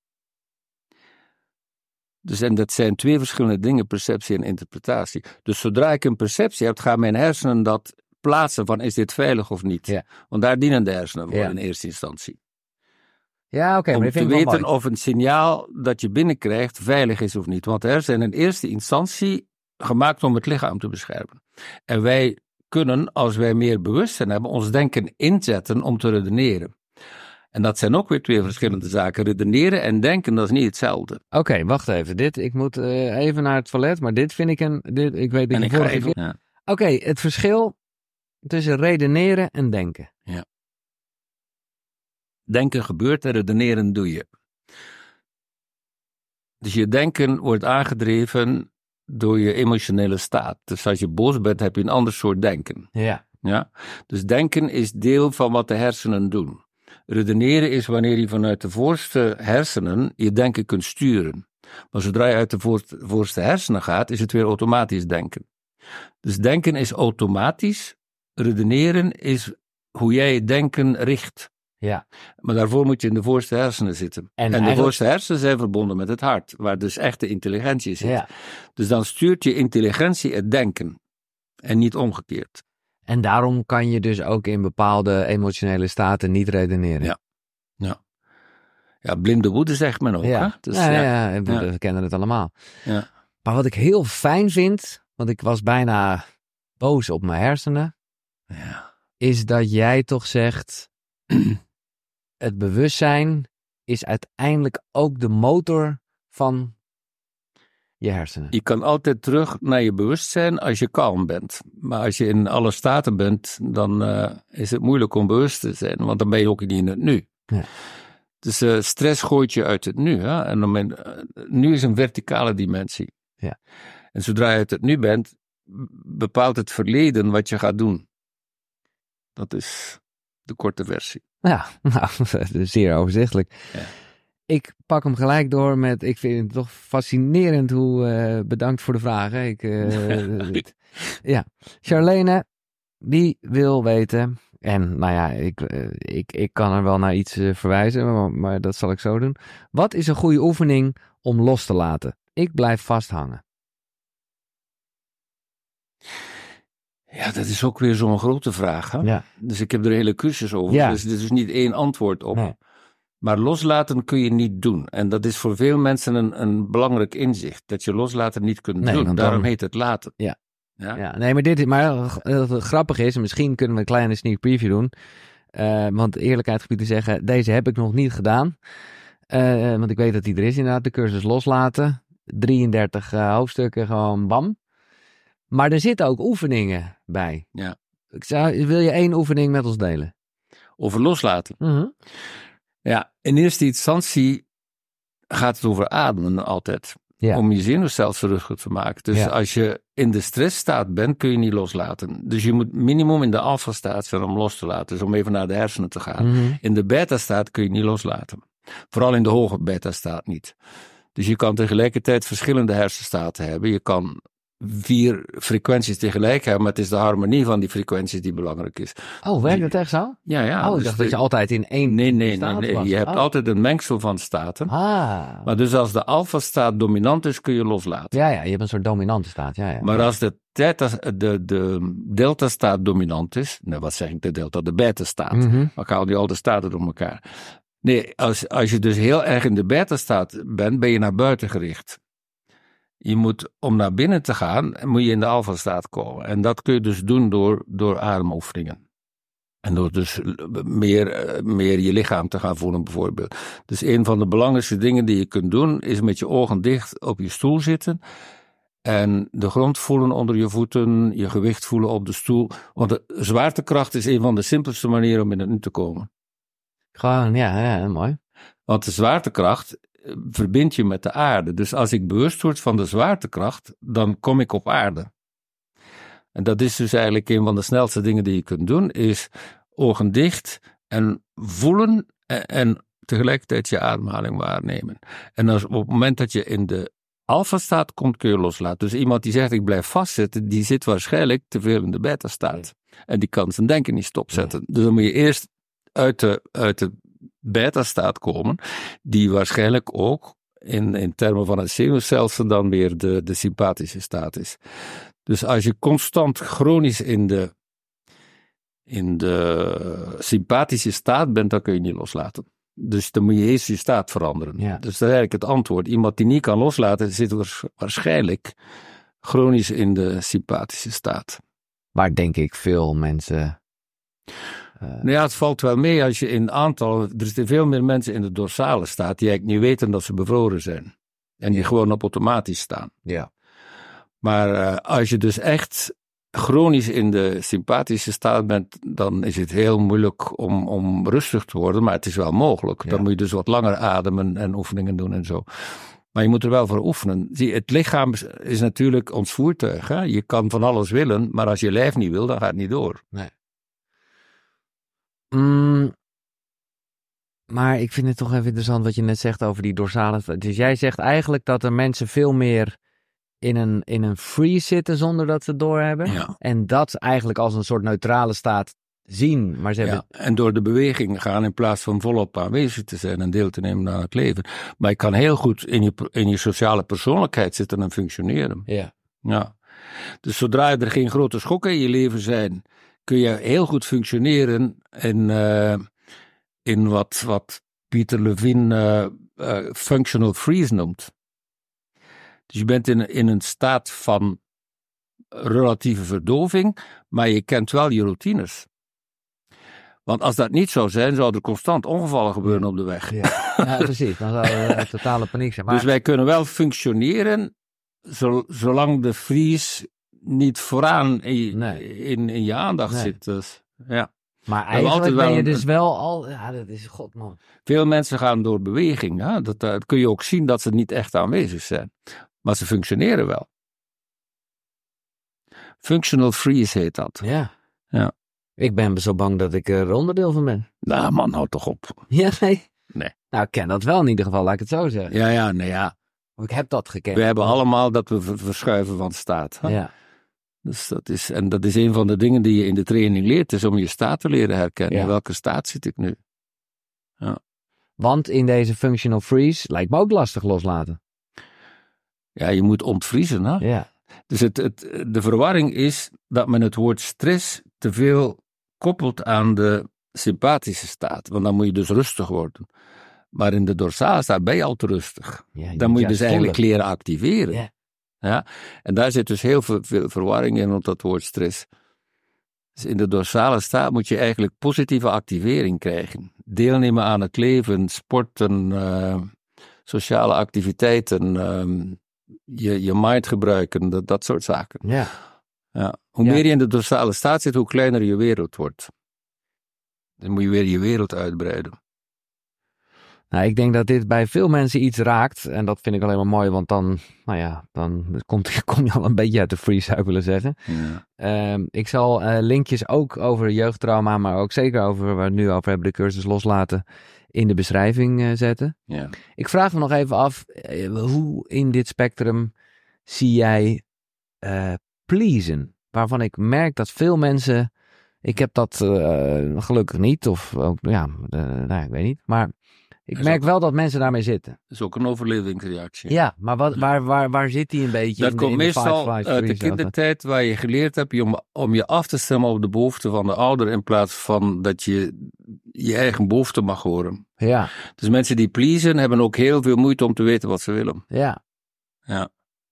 Dus en dat zijn 2 verschillende dingen, perceptie en interpretatie. Dus zodra ik een perceptie heb, gaan mijn hersenen dat plaatsen van is dit veilig of niet. Ja. Want daar dienen de hersenen voor in eerste instantie. Ja, oké. Om te weten of een signaal dat je binnenkrijgt veilig is of niet. Want de hersenen zijn in eerste instantie gemaakt om het lichaam te beschermen. En wij kunnen, als wij meer bewustzijn hebben, ons denken inzetten om te redeneren. En dat zijn ook weer 2 verschillende zaken. Redeneren en denken, dat is niet hetzelfde. Oké, wacht even. Ik moet even naar het toilet, maar dit vind ik ik weet dat je vorige keer... Ja. Oké, het verschil tussen redeneren en denken. Ja. Denken gebeurt en redeneren doe je. Dus je denken wordt aangedreven door je emotionele staat. Dus als je boos bent, heb je een ander soort denken. Ja? Dus denken is deel van wat de hersenen doen. Redeneren is wanneer je vanuit de voorste hersenen je denken kunt sturen. Maar zodra je uit de voorste hersenen gaat, is het weer automatisch denken. Dus denken is automatisch, redeneren is hoe jij je denken richt. Ja. Maar daarvoor moet je in de voorste hersenen zitten. En de voorste hersenen zijn verbonden met het hart, waar dus echte intelligentie zit. Ja. Dus dan stuurt je intelligentie het denken en niet omgekeerd. En daarom kan je dus ook in bepaalde emotionele staten niet redeneren. Ja. ja, blinde woede zegt men ook. Ja. Hè? Dus, We kennen het allemaal. Ja. Maar wat ik heel fijn vind, want ik was bijna boos op mijn hersenen, Ja. is dat jij toch zegt, het bewustzijn is uiteindelijk ook de motor van je hersenen. Je kan altijd terug naar je bewustzijn als je kalm bent. Maar als je in alle staten bent, dan is het moeilijk om bewust te zijn, want dan ben je ook niet in het nu. Ja. Dus stress gooit je uit het nu. Hè? En nu is een verticale dimensie. Ja. En zodra je uit het nu bent, bepaalt het verleden wat je gaat doen. Dat is de korte versie. Ja, nou, zeer overzichtelijk. Ja. Ik pak hem gelijk door met, ik vind het toch fascinerend hoe, bedankt voor de vragen. Ja, Charlene, die wil weten, en nou ja, ik kan er wel naar iets verwijzen, maar dat zal ik zo doen. Wat is een goede oefening om los te laten? Ik blijf vasthangen. Ja, dat is ook weer zo'n grote vraag. Hè? Ja. Dus ik heb er een hele cursus over. Ja. Dus er is niet één antwoord op. Nee. Maar loslaten kun je niet doen. En dat is voor veel mensen een belangrijk inzicht. Dat je loslaten niet kunt Nee, doen. want Daarom dan- heet het laten. Ja. Ja? Ja, nee, maar het grappige is, misschien kunnen we een kleine sneak preview doen. Want eerlijkheid gebied te zeggen, deze heb ik nog niet gedaan. Want ik weet dat die er is inderdaad, de cursus loslaten. 33 hoofdstukken, gewoon bam. Maar er zitten ook oefeningen bij. Ja. Wil je 1 oefening met ons delen? Over loslaten. Ja, in eerste instantie gaat het over ademen altijd. Ja. Om je zenuwstelsel rustiger te maken. Dus Ja. als je in de stressstaat bent, kun je niet loslaten. Dus je moet minimum in de alfa-staat zijn om los te laten. Dus om even naar de hersenen te gaan. Mhm. In de beta-staat kun je niet loslaten. Vooral in de hoge beta-staat niet. Dus je kan tegelijkertijd verschillende hersenstaten hebben. Je kan 4 frequenties tegelijk hebben, maar het is de harmonie van die frequenties die belangrijk is. Oh, werkt dat echt zo? Ja. Ik dus dacht dat je altijd in één staat was. Je hebt Oh. altijd een mengsel van staten. Ah. Maar dus als de alfa-staat dominant is, kun je loslaten. Ja, je hebt een soort dominante staat. Ja. Maar als de delta-staat dominant is, nou wat zeg ik, de beta-staat. Mhm. Dan haal je al de staten door elkaar. Nee, als je dus heel erg in de beta-staat bent, ben je naar buiten gericht. Je moet, om naar binnen te gaan, moet je in de alfa-staat komen. En dat kun je dus doen door ademoefeningen. En door dus meer je lichaam te gaan voelen bijvoorbeeld. Dus een van de belangrijkste dingen die je kunt doen, is met je ogen dicht op je stoel zitten. En de grond voelen onder je voeten, je gewicht voelen op de stoel. Want de zwaartekracht is een van de simpelste manieren om in het nu te komen. Gewoon, ja, mooi. Want de zwaartekracht verbindt je met de aarde. Dus als ik bewust word van de zwaartekracht, dan kom ik op aarde. En dat is dus eigenlijk een van de snelste dingen die je kunt doen, is ogen dicht en voelen en tegelijkertijd je ademhaling waarnemen. En als op het moment dat je in de alfa-staat komt, kun je loslaten. Dus iemand die zegt ik blijf vastzitten, die zit waarschijnlijk te veel in de beta-staat. En die kan zijn denken niet stopzetten. Dus dan moet je eerst uit de beta-staat komen, die waarschijnlijk ook in termen van het zenuwstelsel dan weer de sympathische staat is. Dus als je constant chronisch in de sympathische staat bent, dan kun je niet loslaten. Dus dan moet je eerst je staat veranderen. Ja. Dus dat is eigenlijk het antwoord. Iemand die niet kan loslaten, zit waarschijnlijk chronisch in de sympathische staat. Waar denk ik veel mensen... Nou ja, het valt wel mee als je in aantal... Er zitten veel meer mensen in de dorsale staat die eigenlijk niet weten dat ze bevroren zijn. En die gewoon op automatisch staan. Ja. Maar als je dus echt chronisch in de sympathische staat bent, dan is het heel moeilijk om rustig te worden. Maar het is wel mogelijk. Ja. Dan moet je dus wat langer ademen en oefeningen doen en zo. Maar je moet er wel voor oefenen. Zie, het lichaam is natuurlijk ons voertuig. Hè? Je kan van alles willen, maar als je lijf niet wil, dan gaat het niet door. Nee. Maar ik vind het toch even interessant wat je net zegt over die dorsale... Dus jij zegt eigenlijk dat er mensen veel meer in een freeze zitten zonder dat ze het doorhebben. Ja. En dat eigenlijk als een soort neutrale staat zien. Maar ze hebben... Ja, en door de beweging gaan in plaats van volop aanwezig te zijn en deel te nemen aan het leven. Maar je kan heel goed in je sociale persoonlijkheid zitten en functioneren. Ja. Ja. Dus zodra er geen grote schokken in je leven zijn, kun je heel goed functioneren in wat Pieter Levine functional freeze noemt. Dus je bent in een staat van relatieve verdoving, maar je kent wel je routines. Want als dat niet zou zijn, zouden er constant ongevallen gebeuren op de weg. Ja, precies. Dan zou er totale paniek zijn. Maar... Dus wij kunnen wel functioneren, zolang de freeze niet vooraan in je aandacht zit. Dus, ja. Maar eigenlijk ben je dus wel al... Ja, dat is... God, man. Veel mensen gaan door beweging. Ja? Dat kun je ook zien dat ze niet echt aanwezig zijn. Maar ze functioneren wel. Functional freeze heet dat. Ja. Ja. Ik ben zo bang dat ik er onderdeel van ben. Nou man, houd toch op. Ja, nee. Nou, ik ken dat wel in ieder geval, laat ik het zo zeggen. Ja. Ik heb dat gekend. We hebben allemaal dat we verschuiven van staat. Hè? Ja. Dus dat is een van de dingen die je in de training leert, is om je staat te leren herkennen. Ja. In welke staat zit ik nu? Ja. Want in deze functional freeze lijkt me ook lastig loslaten. Ja, je moet ontvriezen. Hè? Ja. Dus de verwarring is dat men het woord stress te veel koppelt aan de sympathische staat. Want dan moet je dus rustig worden. Maar in de dorsale staat ben je al te rustig. Ja, Dan moet je dus eigenlijk leren activeren. Ja. Ja? En daar zit dus heel veel verwarring in rond dat woord stress. Dus in de dorsale staat moet je eigenlijk positieve activering krijgen. Deelnemen aan het leven, sporten, sociale activiteiten, je mind gebruiken, dat soort zaken. Ja. Ja. Hoe meer je in de dorsale staat zit, hoe kleiner je wereld wordt. Dan moet je weer je wereld uitbreiden. Nou, ik denk dat dit bij veel mensen iets raakt. En dat vind ik alleen maar mooi, want dan kom je al een beetje uit de freeze, zou ik willen zeggen. Ja. Ik zal linkjes ook over jeugdtrauma, maar ook zeker over waar we het nu over hebben, de cursus loslaten, in de beschrijving zetten. Ja. Ik vraag me nog even af, hoe in dit spectrum zie jij pleasen? Waarvan ik merk dat veel mensen, ik heb dat gelukkig niet, of ik weet niet, maar ik merk wel dat mensen daarmee zitten. Dat is ook een overlevingsreactie. Ja, maar waar zit die een beetje? Dat komt meestal uit de kindertijd, waar je geleerd hebt om je af te stemmen op de behoeften van de ouder, in plaats van dat je je eigen behoeften mag horen. Ja. Dus mensen die pleasen, hebben ook heel veel moeite om te weten wat ze willen. Ja. Ja.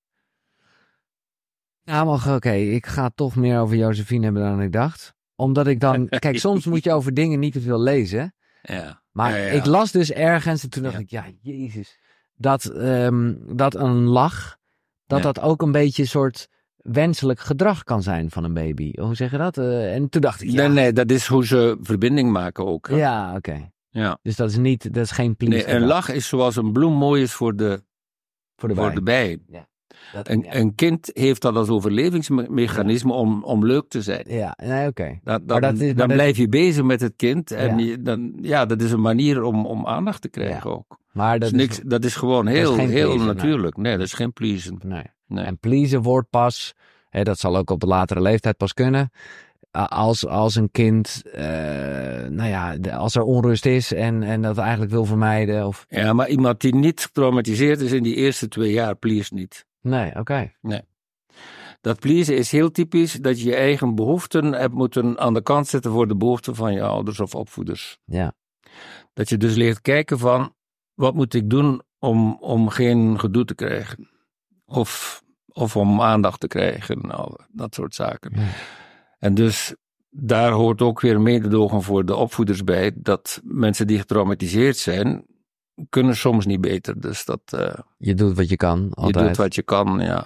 Nou, maar oké, ik ga toch meer over Josephine hebben dan ik dacht. Omdat ik dan... Kijk, soms moet je over dingen niet te veel lezen. Ja. Maar ik las dus ergens en toen dacht ik, ja, jezus. Dat een lach, dat ook een beetje een soort wenselijk gedrag kan zijn van een baby. Hoe zeg je dat? En toen dacht ik, Nee, dat is hoe ze verbinding maken ook. Hè? Ja, oké. Ja. Dus dat is geen please. Nee, een lach is zoals een bloem mooi is voor de bij. Ja. Een kind heeft dat als overlevingsmechanisme om leuk te zijn. Ja, nee, oké. Dan blijf je bezig met het kind. En dat is een manier om aandacht te krijgen ook. Maar dat is gewoon heel natuurlijk. Nee, dat is geen pleasen. Nee. En pleasen wordt pas, dat zal ook op de latere leeftijd pas kunnen, als een kind, als er onrust is en dat eigenlijk wil vermijden. Of... Ja, maar iemand die niet getraumatiseerd is in die eerste 2 jaar, please niet. Nee, oké. Nee. Dat pleasen is heel typisch dat je je eigen behoeften hebt moeten aan de kant zetten voor de behoeften van je ouders of opvoeders. Ja. Dat je dus leert kijken van, wat moet ik doen om geen gedoe te krijgen? Of om aandacht te krijgen, dat soort zaken. Ja. En dus daar hoort ook weer mededogen voor de opvoeders bij, dat mensen die getraumatiseerd zijn, kunnen soms niet beter. Dus dat... je doet wat je kan, altijd. Je doet wat je kan, ja.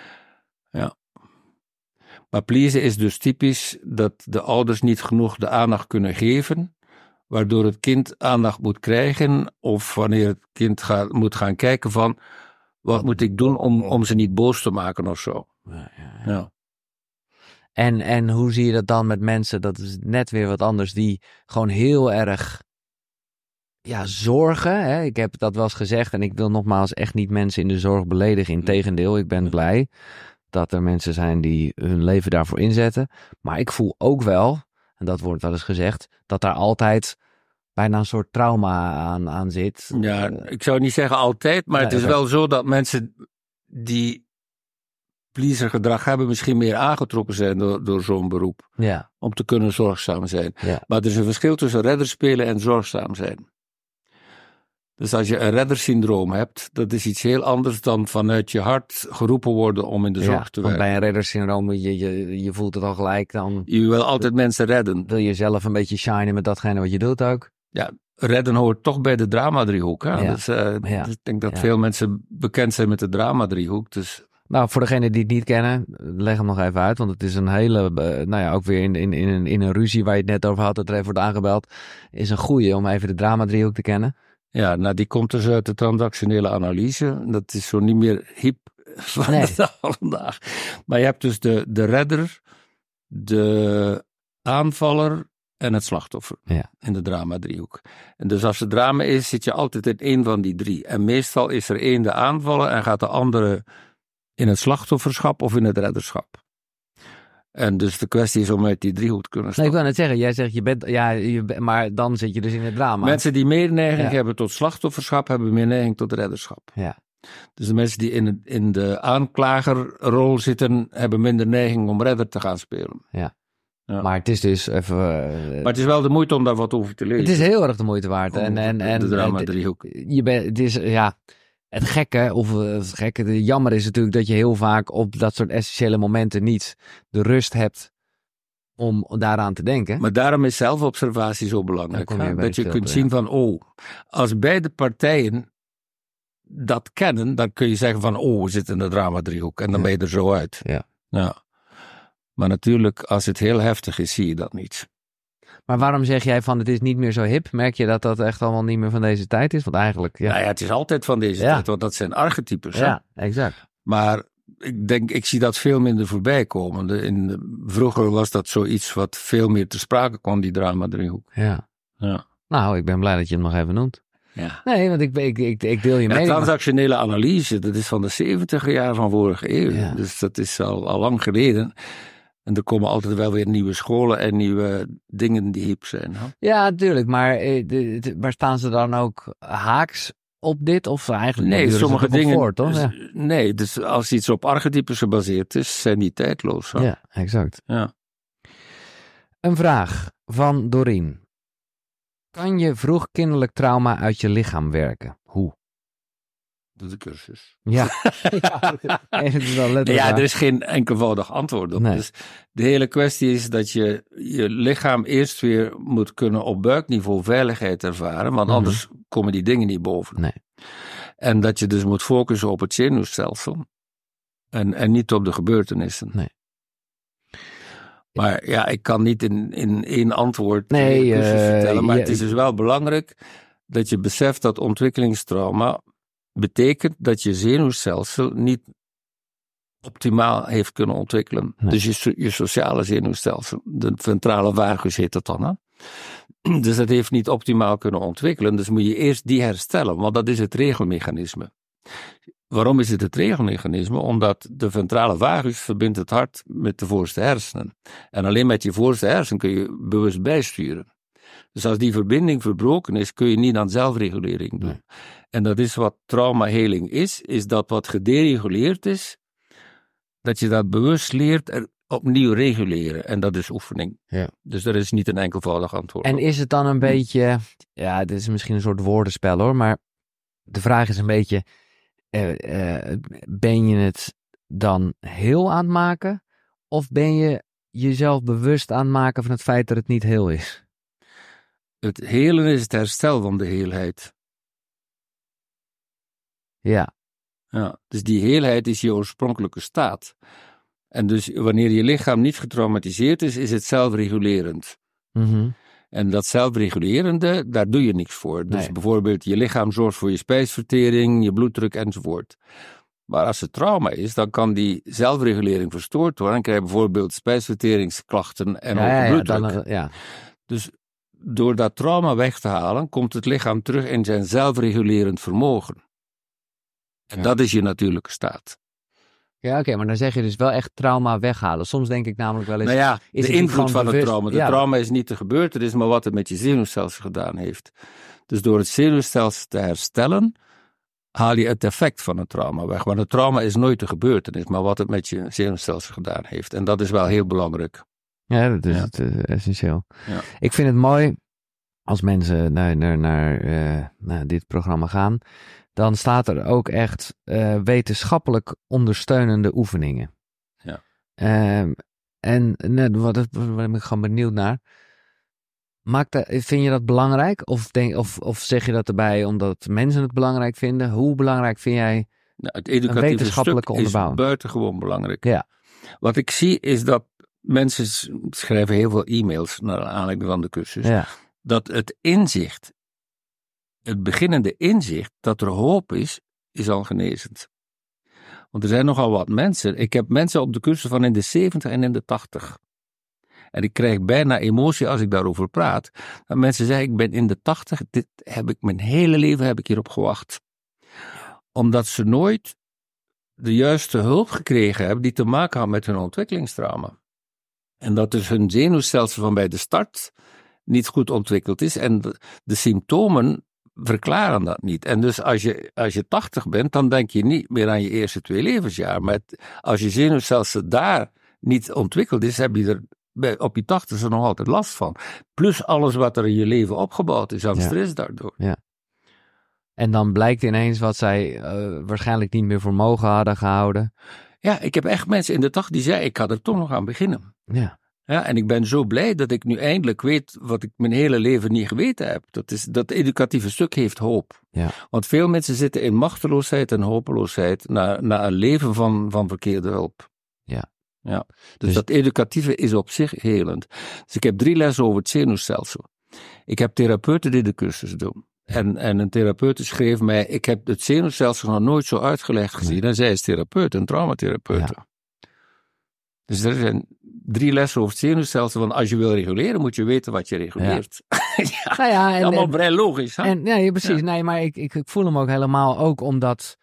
Maar pleasen is dus typisch dat de ouders niet genoeg de aandacht kunnen geven, waardoor het kind aandacht moet krijgen, of wanneer het kind moet gaan kijken van, wat moet ik doen om ze niet boos te maken of zo. Ja. En hoe zie je dat dan met mensen, dat is net weer wat anders, die gewoon heel erg zorgen. Hè? Ik heb dat wel eens gezegd en ik wil nogmaals echt niet mensen in de zorg beledigen. Integendeel, ik ben blij dat er mensen zijn die hun leven daarvoor inzetten. Maar ik voel ook wel, en dat wordt wel eens gezegd, dat daar altijd bijna een soort trauma aan zit. Ja, ik zou niet zeggen altijd, maar het is wel zo dat mensen die pleasergedrag hebben misschien meer aangetrokken zijn door zo'n beroep. Ja. Om te kunnen zorgzaam zijn. Ja. Maar er is een verschil tussen redder spelen en zorgzaam zijn. Dus als je een reddersyndroom hebt, dat is iets heel anders dan vanuit je hart geroepen worden om in de zorg te want werken. bij een reddersyndroom, je voelt het al gelijk, dan Je wil altijd mensen redden. wil je zelf een beetje shinen met datgene wat je doet ook. Ja, redden hoort toch bij de dramadriehoek. Hè? Ja. Dus, dus ik denk dat veel mensen bekend zijn met de dramadriehoek. Dus... Nou, voor degenen die het niet kennen, leg hem nog even uit. Want het is een hele, ook weer in een ruzie waar je het net over had, dat er even wordt aangebeld, is een goeie om even de dramadriehoek te kennen. Ja, nou die komt dus uit de transactionele analyse. Dat is zo niet meer hip van de dag vandaag. Maar je hebt dus de redder, de aanvaller en het slachtoffer in de dramadriehoek. En dus als het drama is, zit je altijd in één van die drie. En meestal is er één de aanvaller en gaat de andere in het slachtofferschap of in het redderschap. En dus de kwestie is om uit die driehoek te kunnen stappen. Nee, ik wil net zeggen, jij zegt je bent, maar dan zit je dus in het drama. Mensen die meer neiging hebben tot slachtofferschap, hebben meer neiging tot redderschap. Ja. Dus de mensen die in de aanklagerrol zitten, hebben minder neiging om redder te gaan spelen. Ja. Maar het is dus even... maar het is wel de moeite om daar wat over te lezen. Het is heel erg de moeite waard. De drama-driehoek. Het is, het gekke, de jammer is natuurlijk dat je heel vaak op dat soort essentiële momenten niet de rust hebt om daaraan te denken. Maar daarom is zelfobservatie zo belangrijk. Dat je kunt zien van, als beide partijen dat kennen, dan kun je zeggen van, we zitten in de drama-driehoek. En dan ben je er zo uit. Ja. Maar natuurlijk, als het heel heftig is, zie je dat niet. Maar waarom zeg jij van, het is niet meer zo hip? Merk je dat dat echt allemaal niet meer van deze tijd is? Want eigenlijk, Nou ja, het is altijd van deze tijd, want dat zijn archetypes. Ja, exact. Maar ik zie dat veel minder voorbij komen. Vroeger was dat zoiets wat veel meer te sprake kwam, die drama-driehoek. Ja. Nou, ik ben blij dat je het nog even noemt. Ja. Nee, want ik deel je mening. Transactionele analyse, dat is van de 70 jaar van vorige eeuw. Ja. Dus dat is al lang geleden. En er komen altijd wel weer nieuwe scholen en nieuwe dingen die hip zijn. Hè? Ja, natuurlijk. Maar waar staan ze dan ook haaks op dit? Of eigenlijk nee, sommige dingen voor, toch? Dus, nee, dus als iets op archetypes gebaseerd is, zijn die tijdloos. Hè? Ja, exact. Ja. Een vraag van Doreen. Kan je vroeg kinderlijk trauma uit je lichaam werken? Hoe? Doe de cursus. Ja. Het is wel er is geen enkelvoudig antwoord op. Nee. Dus de hele kwestie is dat je lichaam eerst weer moet kunnen op buikniveau veiligheid ervaren, want anders komen die dingen niet boven. Nee. En dat je dus moet focussen op het zenuwstelsel en niet op de gebeurtenissen. Nee. Maar ik kan niet in één antwoord vertellen, maar het is dus wel belangrijk dat je beseft dat ontwikkelingstrauma betekent dat je zenuwstelsel niet optimaal heeft kunnen ontwikkelen. Nee. Dus je sociale zenuwstelsel, de ventrale vagus heet dat dan. Hè? Dus dat heeft niet optimaal kunnen ontwikkelen, dus moet je eerst die herstellen, want dat is het regelmechanisme. Waarom is het regelmechanisme? Omdat de ventrale vagus verbindt het hart met de voorste hersenen. En alleen met je voorste hersen kun je bewust bijsturen. Dus als die verbinding verbroken is, kun je niet aan zelfregulering doen. Nee. En dat is wat traumaheling is dat wat gedereguleerd is, dat je dat bewust leert en opnieuw reguleren. En dat is oefening. Ja. Dus er is niet een enkelvoudig antwoord. En is het dan een beetje, dit is misschien een soort woordenspel hoor, maar de vraag is een beetje, ben je het dan heel aan het maken? Of ben je jezelf bewust aan het maken van het feit dat het niet heel is? Het helen is het herstel van de heelheid. Ja. Dus die heelheid is je oorspronkelijke staat. En dus wanneer je lichaam niet getraumatiseerd is het zelfregulerend. Mm-hmm. En dat zelfregulerende, daar doe je niks voor. Dus bijvoorbeeld je lichaam zorgt voor je spijsvertering, je bloeddruk enzovoort. Maar als het trauma is, dan kan die zelfregulering verstoord worden. Dan krijg je bijvoorbeeld spijsverteringsklachten en hoge bloeddruk. Dus door dat trauma weg te halen, komt het lichaam terug in zijn zelfregulerend vermogen. En dat is je natuurlijke staat. Ja, oké, maar dan zeg je dus wel echt trauma weghalen. Soms denk ik namelijk wel eens... is de invloed van het trauma. De trauma is niet de gebeurtenis, maar wat het met je zenuwstelsel gedaan heeft. Dus door het zenuwstelsel te herstellen, haal je het effect van het trauma weg. Want het trauma is nooit de gebeurtenis, maar wat het met je zenuwstelsel gedaan heeft. En dat is wel heel belangrijk. Ja, dat is het essentieel. Ja. Ik vind het mooi als mensen naar dit programma gaan, dan staat er ook echt wetenschappelijk ondersteunende oefeningen. Ja. Wat ben ik gewoon benieuwd naar. Vind je dat belangrijk? Of zeg je dat erbij omdat mensen het belangrijk vinden? Hoe belangrijk vind jij Het een educatieve wetenschappelijke stuk onderbouwing? is buitengewoon belangrijk. Ja. Wat ik zie is dat mensen schrijven heel veel e-mails naar aanleiding van de cursus. Ja. Dat het inzicht, het beginnende inzicht dat er hoop is al genezend. Want er zijn nogal wat mensen. Ik heb mensen op de cursus van in de 70 en in de 80. En ik krijg bijna emotie als ik daarover praat. Dat mensen zeggen, ik ben in de 80, mijn hele leven heb ik hierop gewacht. Omdat ze nooit de juiste hulp gekregen hebben die te maken had met hun ontwikkelingstrauma. En dat dus hun zenuwstelsel van bij de start niet goed ontwikkeld is. En de symptomen verklaren dat niet. En dus als je 80 bent, dan denk je niet meer aan je eerste 2 levensjaar. Maar als je zenuwstelsel daar niet ontwikkeld is, heb je er op je 80 nog altijd last van. Plus alles wat er in je leven opgebouwd is aan stress daardoor. Ja. En dan blijkt ineens wat zij waarschijnlijk niet meer voor mogen hadden gehouden. Ja, ik heb echt mensen in de 80 die zeiden, ik ga er toch nog aan beginnen. Ja. Ja, en ik ben zo blij dat ik nu eindelijk weet wat ik mijn hele leven niet geweten heb. Dat educatieve stuk heeft hoop. Ja. Want veel mensen zitten in machteloosheid en hopeloosheid na een leven van verkeerde hulp. Ja. Dus dat educatieve is op zich helend. Dus ik heb 3 lessen over het zenuwstelsel. Ik heb therapeuten die de cursus doen. En een therapeut schreef mij, ik heb het zenuwstelsel nog nooit zo uitgelegd gezien. En zij is therapeut, een traumatherapeut. Ja. Dus er zijn 3 lessen over het zenuwstelsel. Want als je wil reguleren, moet je weten wat je reguleert. Ja. Allemaal vrij logisch. Hè? Precies. Ja. Nee, maar ik voel hem ook helemaal ook omdat,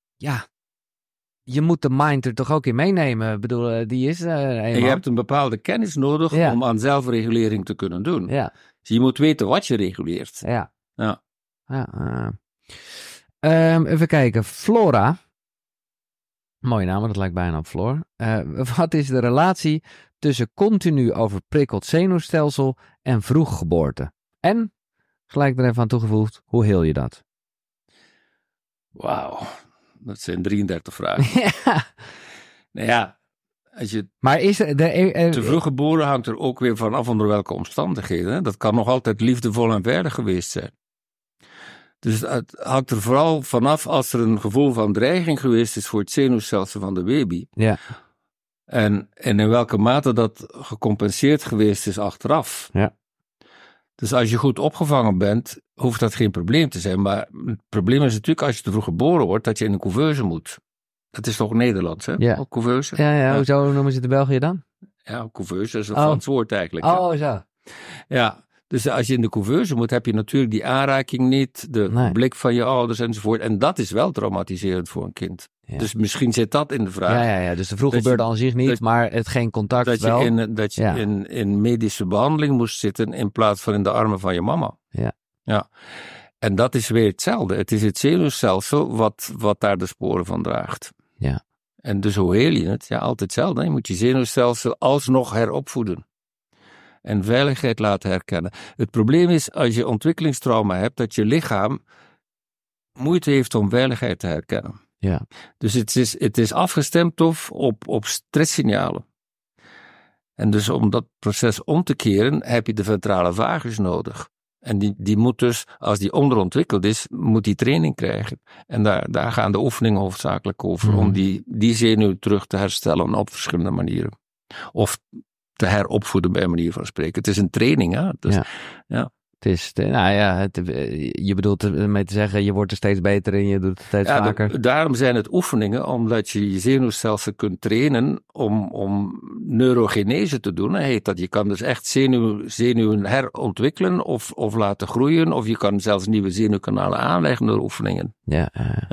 je moet de mind er toch ook in meenemen. Ik bedoel, die is en je hebt een bepaalde kennis nodig om aan zelfregulering te kunnen doen. Ja. Dus je moet weten wat je reguleert. Ja. Ja. Even kijken. Flora. Mooie naam, dat lijkt bijna op Floor. Wat is de relatie tussen continu overprikkeld zenuwstelsel en vroeggeboorte? En, gelijk er even aan toegevoegd, hoe heel je dat? Wauw, dat zijn 33 vragen. Ja. Nou ja, als je maar is te vroeg geboren hangt er ook weer vanaf onder welke omstandigheden. Hè? Dat kan nog altijd liefdevol en veilig geweest zijn. Dus het hangt er vooral vanaf als er een gevoel van dreiging geweest is voor het zenuwstelsel van de baby. Ja. En in welke mate dat gecompenseerd geweest is achteraf. Ja. Dus als je goed opgevangen bent, hoeft dat geen probleem te zijn. Maar het probleem is natuurlijk als je te vroeg geboren wordt, dat je in een couveuse moet. Dat is toch Nederlands, hè? Ja. Couveuse. Ja. Hoezo noemen ze het in België dan? Ja, couveuse is een Frans woord eigenlijk. Oh, zo. Ja. Dus als je in de couveuse moet, heb je natuurlijk die aanraking niet, de blik van je ouders enzovoort. En dat is wel traumatiserend voor een kind. Ja. Dus misschien zit dat in de vraag. Ja. Dus de vroeggeboorte aan zich niet, maar het geen contact dat wel. Dat je in medische behandeling moest zitten in plaats van in de armen van je mama. Ja. En dat is weer hetzelfde. Het is het zenuwstelsel wat daar de sporen van draagt. Ja. En dus hoe heel je het? Ja, altijd hetzelfde. Je moet je zenuwstelsel alsnog heropvoeden. En veiligheid laten herkennen. Het probleem is, als je ontwikkelingstrauma hebt, dat je lichaam moeite heeft om veiligheid te herkennen. Ja. Dus het is afgestemd op stresssignalen. En dus om dat proces om te keren, heb je de ventrale vagus nodig. En die moet dus, als die onderontwikkeld is, moet die training krijgen. En daar gaan de oefeningen hoofdzakelijk over, om die zenuw terug te herstellen op verschillende manieren. Of te heropvoeden bij manier van spreken. Het is een training, hè? Dus, ja. Het is, je bedoelt ermee te zeggen, je wordt er steeds beter in, je doet het steeds vaker. Daarom zijn het oefeningen, omdat je je zenuwstelsel kunt trainen om neurogenese te doen. Heet dat. Je kan dus echt zenuwen herontwikkelen of laten groeien, of je kan zelfs nieuwe zenuwkanalen aanleggen door oefeningen. Ja.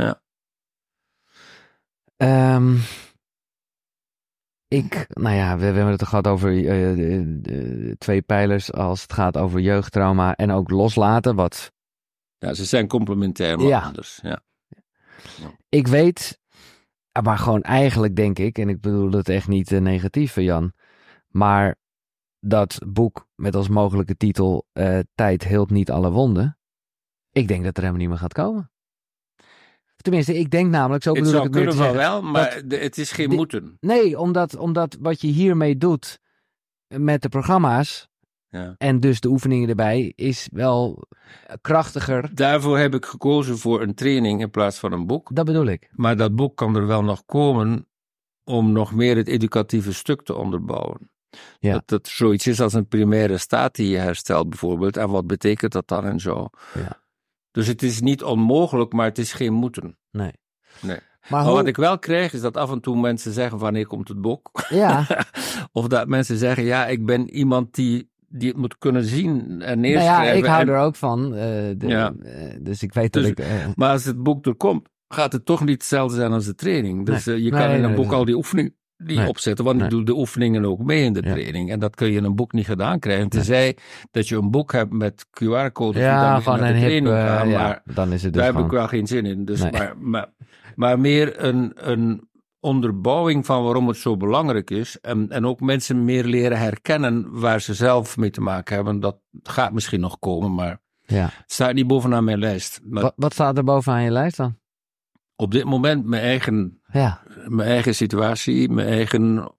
We hebben het gehad over 2 pijlers als het gaat over jeugdtrauma en ook loslaten. Ja, ze zijn complementair, maar anders. Ja. Ik weet, maar gewoon eigenlijk denk ik, en ik bedoel het echt niet negatief, Jan, maar dat boek met als mogelijke titel Tijd heelt niet alle wonden. Ik denk dat er helemaal niet meer gaat komen. Tenminste, ik denk namelijk, zo bedoel ik het meer te zeggen. Het zou kunnen wel, maar het is geen moeten. Nee, omdat wat je hiermee doet met de programma's en dus de oefeningen erbij, is wel krachtiger. Daarvoor heb ik gekozen voor een training in plaats van een boek. Dat bedoel ik. Maar dat boek kan er wel nog komen om nog meer het educatieve stuk te onderbouwen. Ja. Dat het zoiets is als een primaire staat die je herstelt bijvoorbeeld. En wat betekent dat dan en zo? Ja. Dus het is niet onmogelijk, maar het is geen moeten. Nee. Maar wat ik wel krijg, is dat af en toe mensen zeggen, wanneer komt het boek? Ja. Of dat mensen zeggen, ja, ik ben iemand die het moet kunnen zien en neerschrijven. Nou ja, ik hou er ook van. Dus ik weet dat ik... Maar als het boek er komt, gaat het toch niet hetzelfde zijn als de training. Dus je kan in een boek al die oefeningen opzetten, want ik doe de oefeningen ook mee in de training. En dat kun je in een boek niet gedaan krijgen. Tenzij dat je een boek hebt met QR-codes die dan van naar de training gaan. Maar dan is het dus daar heb ik wel geen zin in. Dus maar meer een onderbouwing van waarom het zo belangrijk is. En ook mensen meer leren herkennen waar ze zelf mee te maken hebben. Dat gaat misschien nog komen, maar het staat niet bovenaan mijn lijst. Maar wat staat er bovenaan je lijst dan? Op dit moment mijn eigen situatie, mijn eigen...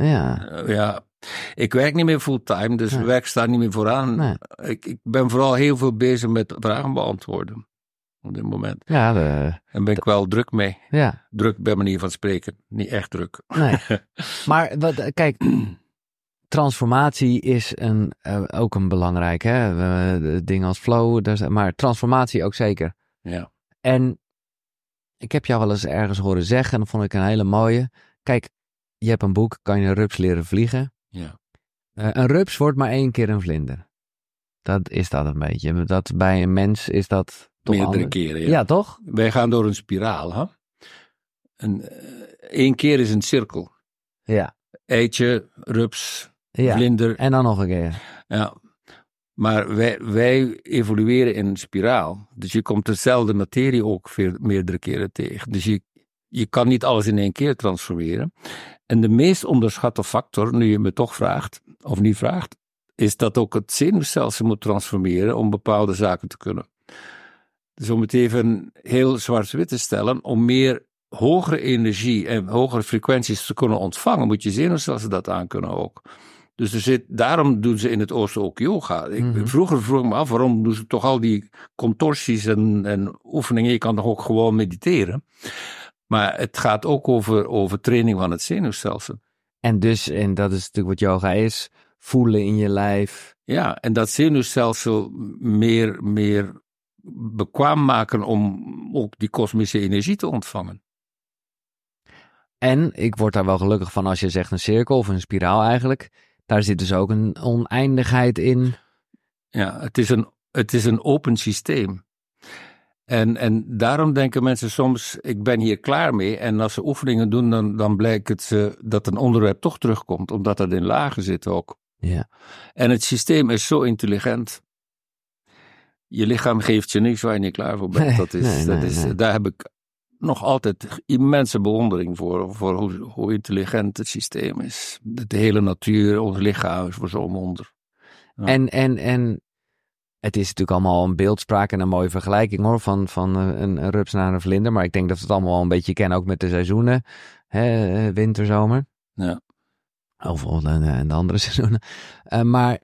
Ik werk niet meer fulltime, dus werk staat niet meer vooraan. Nee. Ik ben vooral heel veel bezig met vragen beantwoorden. Op dit moment. Ja, en ben ik wel druk mee. Ja. Druk bij manier van spreken. Niet echt druk. Nee. Maar kijk, transformatie is ook een belangrijk, hè? Dingen als flow, maar transformatie ook zeker. Ja. En ik heb jou wel eens ergens horen zeggen, en dat vond ik een hele mooie. Kijk, je hebt een boek, kan je een rups leren vliegen? Ja. Een rups wordt maar 1 keer een vlinder. Dat is dat een beetje. Dat bij een mens is dat... Meerdere keren, ja. Toch? Wij gaan door een spiraal, hè? 1 keer is een cirkel. Ja. Eitje, rups, vlinder. En dan nog een keer. Ja. Maar wij evolueren in een spiraal. Dus je komt dezelfde materie ook meerdere keren tegen. Dus je kan niet alles in 1 keer transformeren. En de meest onderschatte factor, nu je me toch vraagt, of niet vraagt, is dat ook het zenuwstelsel moet transformeren om bepaalde zaken te kunnen. Dus om het even heel zwart-wit te stellen, om meer hogere energie en hogere frequenties te kunnen ontvangen, moet je zenuwstelsel dat aan kunnen ook. Dus daarom doen ze in het oosten ook yoga. Vroeger vroeg ik me af, waarom doen ze toch al die contorsies en oefeningen? Je kan toch ook gewoon mediteren? Maar het gaat ook over training van het zenuwstelsel. En dat is natuurlijk wat yoga is, voelen in je lijf. Ja, en dat zenuwstelsel meer bekwaam maken om ook die kosmische energie te ontvangen. En ik word daar wel gelukkig van als je zegt een cirkel of een spiraal eigenlijk. Daar zit dus ook een oneindigheid in. Ja, het is een open systeem. En daarom denken mensen soms, ik ben hier klaar mee. En als ze oefeningen doen, dan blijkt het dat een onderwerp toch terugkomt. Omdat dat in lagen zit ook. Ja. En het systeem is zo intelligent. Je lichaam geeft je niks waar je niet klaar voor bent. Nee. Daar heb ik nog altijd immense bewondering voor hoe intelligent het systeem is. De hele natuur, ons lichaam is voor zo'n wonder. Ja. En het is natuurlijk allemaal een beeldspraak en een mooie vergelijking hoor, van een rups naar een vlinder. Maar ik denk dat we het allemaal wel een beetje kennen, ook met de seizoenen. Winter, zomer. Ja. Of de andere seizoenen. Maar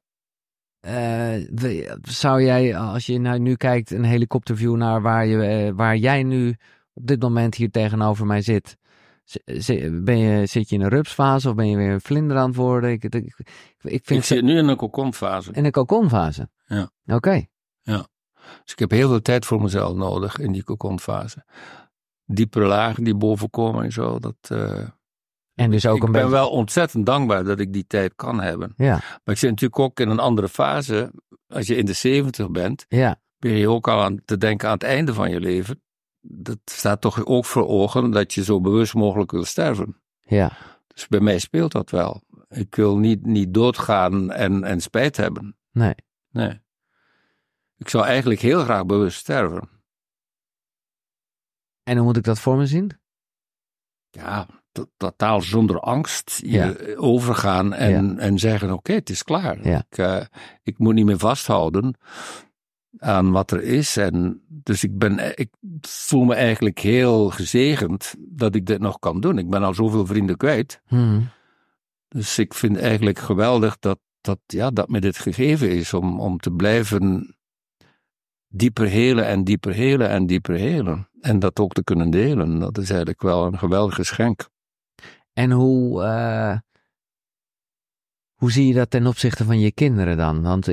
zou jij, als je nu kijkt, een helikopterview naar waar jij nu op dit moment hier tegenover mij zit. Zit je in een rupsfase of ben je weer een vlinder aan het worden? Ik zit nu in een kokonfase. In een kokonfase? Ja. Oké. Ja. Dus ik heb heel veel tijd voor mezelf nodig in die kokonfase. Diepere lagen die boven komen en zo. En dus ook ik ben wel ontzettend dankbaar dat ik die tijd kan hebben. Ja. Maar ik zit natuurlijk ook in een andere fase. Als je in de 70 bent, ja. ben je ook al aan te denken aan het einde van je leven. Dat staat toch ook voor ogen dat je zo bewust mogelijk wil sterven. Ja. Dus bij mij speelt dat wel. Ik wil niet doodgaan en spijt hebben. Nee. Ik zou eigenlijk heel graag bewust sterven. En hoe moet ik dat voor me zien? Ja, totaal zonder angst overgaan en zeggen, oké, het is klaar. Ja. Ik moet niet meer vasthouden aan wat er is. En dus ik voel me eigenlijk heel gezegend dat ik dit nog kan doen. Ik ben al zoveel vrienden kwijt. Dus ik vind eigenlijk geweldig dat me dit gegeven is om te blijven dieper helen en dieper helen en dieper helen. En dat ook te kunnen delen. Dat is eigenlijk wel een geweldig geschenk. En hoe zie je dat ten opzichte van je kinderen dan? Want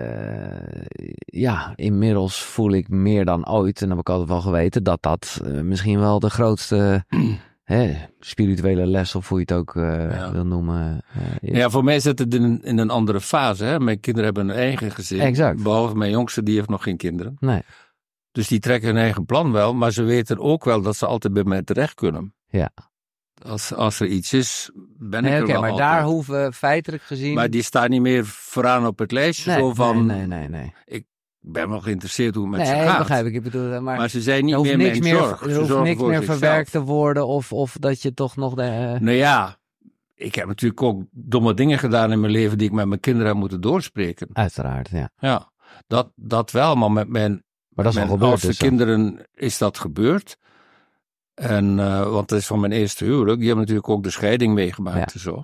inmiddels voel ik meer dan ooit, en dat heb ik altijd wel geweten, dat misschien wel de grootste spirituele les, of hoe je het ook wil noemen. Ja, voor mij zit het in een andere fase. Hè? Mijn kinderen hebben een eigen gezin. Exact. Behalve mijn jongste, die heeft nog geen kinderen. Nee. Dus die trekken hun eigen plan wel, maar ze weten ook wel dat ze altijd bij mij terecht kunnen. Ja. Als er iets is, ben ik er wel maar altijd. daar hoeven feitelijk gezien... Maar die staan niet meer vooraan op het lijstje. Nee. Ik ben wel geïnteresseerd hoe het met ze Nee, gaat. begrijp ik. Ik bedoel, maar ze zijn niet meer mijn zorg. Er hoeft niks meer verwerkt te worden of dat je toch nog... Nou ja, ik heb natuurlijk ook domme dingen gedaan in mijn leven die ik met mijn kinderen heb moeten doorspreken. Uiteraard, ja. Ja, dat wel, maar met mijn oudste kinderen is dat gebeurd. En, want dat is van mijn eerste huwelijk. Die hebben natuurlijk ook de scheiding meegemaakt en zo.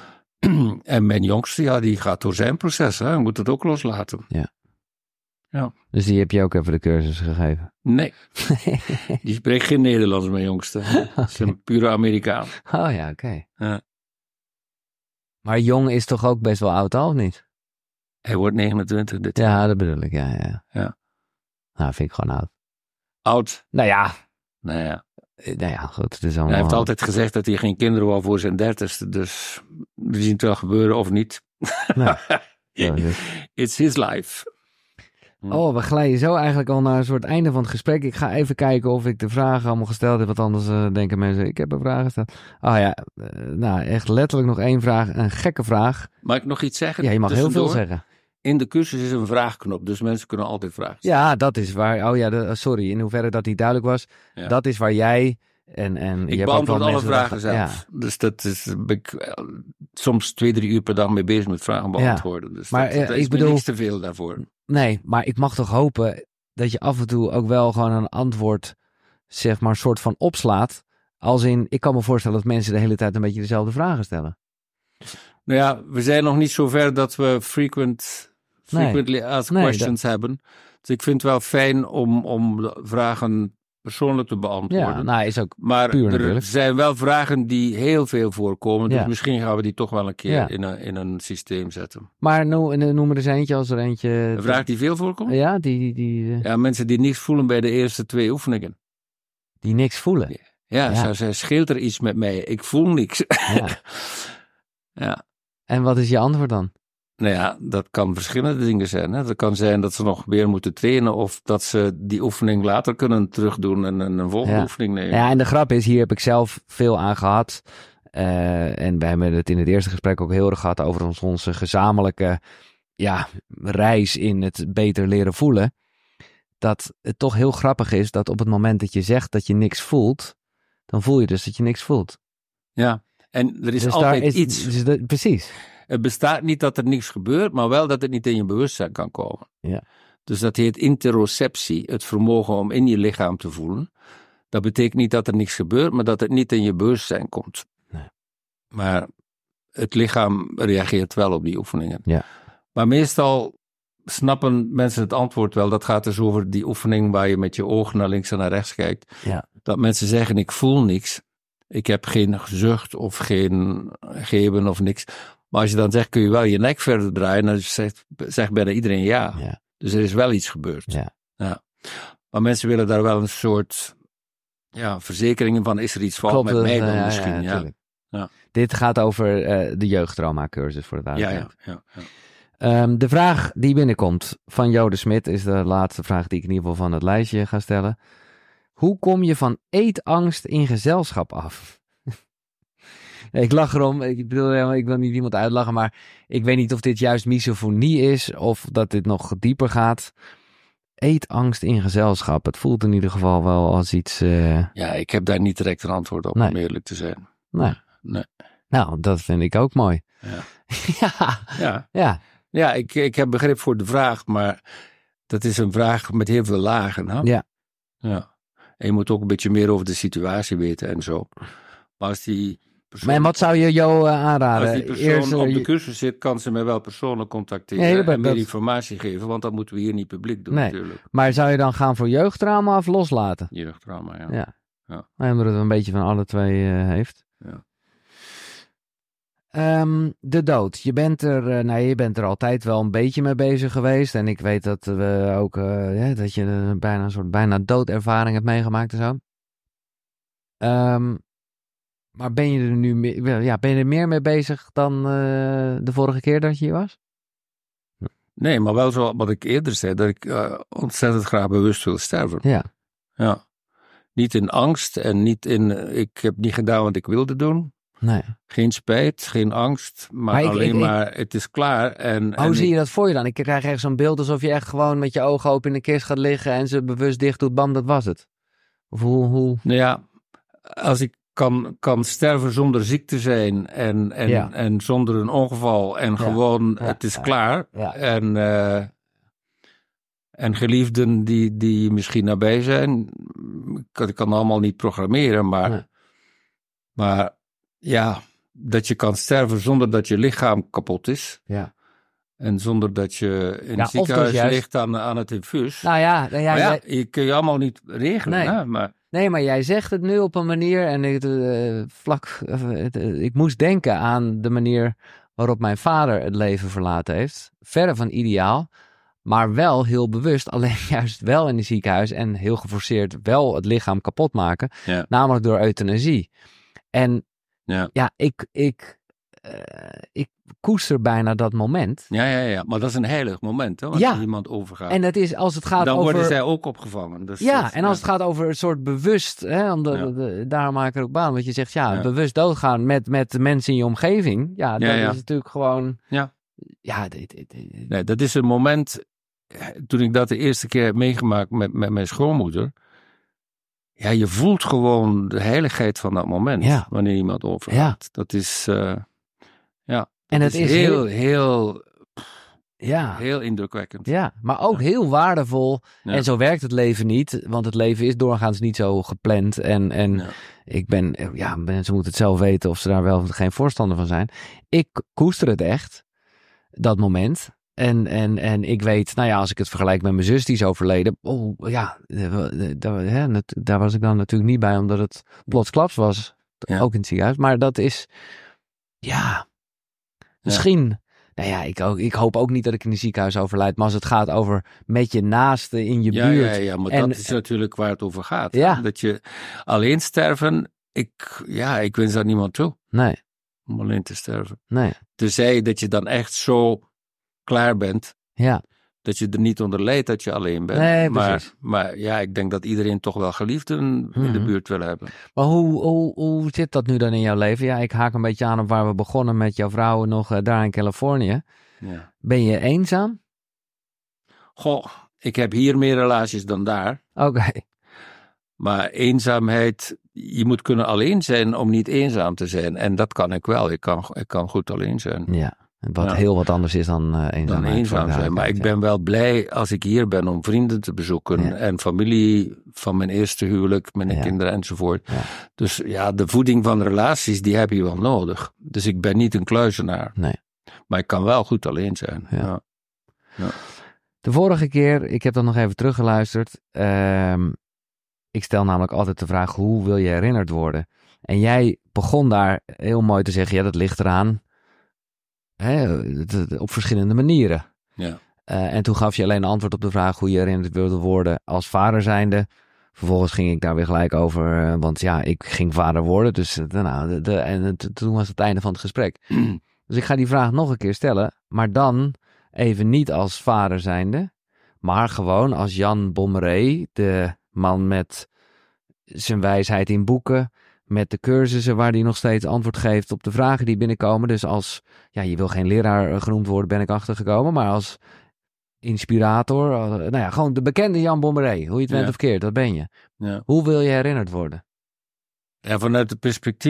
En mijn jongste, die gaat door zijn proces. Hè. Hij moet het ook loslaten. Ja. Dus die heb je ook even de cursus gegeven? Nee. Die spreekt geen Nederlands, mijn jongste. Okay. Is een pure Amerikaan. Oh ja, oké. Ja. Maar jong is toch ook best wel oud al, of niet? Hij wordt 29 dit jaar. Ja, dat bedoel ik, ja. Nou, vind ik gewoon oud. Oud? Nou ja, goed. Het is allemaal... Hij heeft altijd gezegd dat hij geen kinderen wou voor zijn 30ste, dus we zien het wel gebeuren of niet. Nee. It's his life. Oh, we glijden zo eigenlijk al naar een soort einde van het gesprek. Ik ga even kijken of ik de vragen allemaal gesteld heb, want anders denken mensen, ik heb een vraag gesteld. Echt letterlijk nog één vraag, een gekke vraag. Mag ik nog iets zeggen? Ja, je mag heel veel zeggen. In de cursus is een vraagknop, dus mensen kunnen altijd vragen stellen. Ja, dat is waar, sorry, in hoeverre dat niet duidelijk was. Ja. Dat is waar jij en ik beantwoord alle vragen zelf. Ja. Dus dat is, ben ik soms 2-3 uur per dag mee bezig met vragen beantwoorden. Dus maar dat is niks te veel daarvoor. Nee, maar ik mag toch hopen dat je af en toe ook wel gewoon een antwoord, zeg maar, soort van opslaat. Als in, ik kan me voorstellen dat mensen de hele tijd een beetje dezelfde vragen stellen. Nou ja, we zijn nog niet zo ver dat we frequently asked questions hebben. Dus ik vind het wel fijn om vragen persoonlijk te beantwoorden. Ja, is ook maar puur er natuurlijk. zijn wel vragen die heel veel voorkomen. Dus misschien gaan we die toch wel een keer in een systeem zetten. Maar noem er eens eentje als er eentje... Een vraag die veel voorkomt? Ja, Ja, mensen die niks voelen bij de eerste 2 oefeningen. Die niks voelen? Ja. Zij scheelt er iets met mij. Ik voel niks. Ja. En wat is je antwoord dan? Nou ja, dat kan verschillende dingen zijn. Hè. Dat kan zijn dat ze nog weer moeten trainen of dat ze die oefening later kunnen terugdoen en een volgende oefening nemen. Ja, en de grap is, hier heb ik zelf veel aan gehad. En wij hebben het in het eerste gesprek ook heel erg gehad over onze gezamenlijke reis in het beter leren voelen. Dat het toch heel grappig is dat op het moment dat je zegt dat je niks voelt, dan voel je dus dat je niks voelt. Ja, en er is dus altijd iets. Precies. Het bestaat niet dat er niks gebeurt, maar wel dat het niet in je bewustzijn kan komen. Ja. Dus dat heet interoceptie, het vermogen om in je lichaam te voelen. Dat betekent niet dat er niks gebeurt, maar dat het niet in je bewustzijn komt. Nee. Maar het lichaam reageert wel op die oefeningen. Ja. Maar meestal snappen mensen het antwoord wel. Dat gaat dus over die oefening waar je met je ogen naar links en naar rechts kijkt. Ja. Dat mensen zeggen, ik voel niks. Ik heb geen zucht of geen geven of niks. Maar als je dan zegt, kun je wel je nek verder draaien, dan zegt bijna iedereen ja. Dus er is wel iets gebeurd. Ja. Maar mensen willen daar wel een soort verzekeringen van, is er iets fout met mij dan misschien? Ja. Dit gaat over de jeugdtrauma-cursus voor de duidelijkheid. Ja. De vraag die binnenkomt van Jode Smit is de laatste vraag die ik in ieder geval van het lijstje ga stellen. Hoe kom je van eetangst in gezelschap af? Ik lach erom, ik bedoel, ik wil niet iemand uitlachen, maar ik weet niet of dit juist misofonie is of dat dit nog dieper gaat. Eetangst in gezelschap, het voelt in ieder geval wel als iets... Ja, ik heb daar niet direct een antwoord op, om eerlijk te zijn. Nee. Nou, dat vind ik ook mooi. Ja. Ja, ik heb begrip voor de vraag, maar dat is een vraag met heel veel lagen. Hè? Ja. En je moet ook een beetje meer over de situatie weten en zo. Maar als die persoon... Maar wat zou je Jo aanraden? Als die persoon op de cursus zit, kan ze mij wel persoonlijk contacteren en meer informatie geven, want dat moeten we hier niet publiek doen natuurlijk. Maar zou je dan gaan voor jeugdtrauma of loslaten? Jeugdtrauma, ja. Omdat het een beetje van alle twee heeft. Ja. De dood. Je bent er altijd wel een beetje mee bezig geweest. En ik weet dat we ook dat je bijna doodervaring hebt meegemaakt en zo. Maar ben je er nu meer mee bezig dan de vorige keer dat je hier was? Nee, maar wel zo wat ik eerder zei, dat ik ontzettend graag bewust wil sterven. Ja. Niet in angst en niet in, ik heb niet gedaan wat ik wilde doen. Nee. Geen spijt, geen angst, maar maar het is klaar. Hoe zie je dat voor je dan? Ik krijg echt zo'n beeld alsof je echt gewoon met je ogen open in de kist gaat liggen en ze bewust dicht doet, bam, dat was het. Of hoe? Nou ja, als ik kan sterven zonder ziek te zijn en zonder een ongeval en gewoon het is klaar. Ja. En geliefden die misschien nabij zijn, ik kan allemaal niet programmeren, maar ja, dat je kan sterven zonder dat je lichaam kapot is. Ja. En zonder dat je in het ziekenhuis ligt aan het infuus. Je kun je allemaal niet regelen. Nee. Hè? Maar... Nee, maar jij zegt het nu op een manier en ik moest denken aan de manier waarop mijn vader het leven verlaten heeft. Verre van ideaal, maar wel heel bewust, alleen juist wel in het ziekenhuis en heel geforceerd wel het lichaam kapot maken. Ja. Namelijk door euthanasie. En ik koester bijna dat moment. Ja, maar dat is een heilig moment, hè, als iemand overgaat. En het is, als het gaat dan over... worden zij ook opgevangen. Dus als het gaat over een soort bewust, hè, daarom maak ik er ook baan, want je zegt, bewust doodgaan met de mensen in je omgeving, dat is natuurlijk gewoon... Nee, dat is een moment, toen ik dat de eerste keer heb meegemaakt met mijn schoonmoeder, ja, je voelt gewoon de heiligheid van dat moment, wanneer iemand overgaat. Dat is... En het is heel indrukwekkend. Ja, maar ook heel waardevol. Ja. En zo werkt het leven niet, want het leven is doorgaans niet zo gepland. En ik mensen moeten het zelf weten of ze daar wel geen voorstander van zijn. Ik koester het echt, dat moment. En ik weet, als ik het vergelijk met mijn zus die is overleden. Daar was ik dan natuurlijk niet bij, omdat het plotsklaps was. Ook in het ziekenhuis. Maar dat is, misschien, ik hoop ook niet dat ik in een ziekenhuis overlijd. Maar als het gaat over met je naasten in je buurt. Ja, maar dat is natuurlijk waar het over gaat. Ja. Dat je alleen sterven, ik wens dat niemand toe. Nee. Om alleen te sterven. Nee. Tenzij dat je dan echt zo klaar bent. Ja. Dat je er niet onder lijdt dat je alleen bent. Nee, maar ik denk dat iedereen toch wel geliefden in de buurt wil hebben. Maar hoe zit dat nu dan in jouw leven? Ja, ik haak een beetje aan op waar we begonnen met jouw vrouw nog daar in Californië. Ja. Ben je eenzaam? Goh, ik heb hier meer relaties dan daar. Oké. Maar eenzaamheid, je moet kunnen alleen zijn om niet eenzaam te zijn. En dat kan ik wel. Ik kan goed alleen zijn. Ja. Wat heel wat anders is dan eenzaam zijn. Maar ik ben wel blij als ik hier ben om vrienden te bezoeken. En familie van mijn eerste huwelijk, mijn kinderen enzovoort. Ja. Dus de voeding van relaties, die heb je wel nodig. Dus ik ben niet een kluizenaar. Nee. Maar ik kan wel goed alleen zijn. Ja. De vorige keer, ik heb dat nog even teruggeluisterd. Ik stel namelijk altijd de vraag, hoe wil je herinnerd worden? En jij begon daar heel mooi te zeggen, dat ligt eraan. Op verschillende manieren. Ja. En toen gaf je alleen een antwoord op de vraag hoe je herinnerd wilde worden als vader zijnde. Vervolgens ging ik daar weer gelijk over, want ik ging vader worden. Dus toen was het einde van het gesprek. Dus ik ga die vraag nog een keer stellen, maar dan even niet als vader zijnde, maar gewoon als Jan Bommeré, de man met zijn wijsheid in boeken, met de cursussen waar hij nog steeds antwoord geeft op de vragen die binnenkomen. Dus als, je wil geen leraar genoemd worden, ben ik achtergekomen. Maar als inspirator, gewoon de bekende Jan Bommeré. Hoe je het bent of keert, dat ben je. Ja. Hoe wil je herinnerd worden? Ja, vanuit het perspectief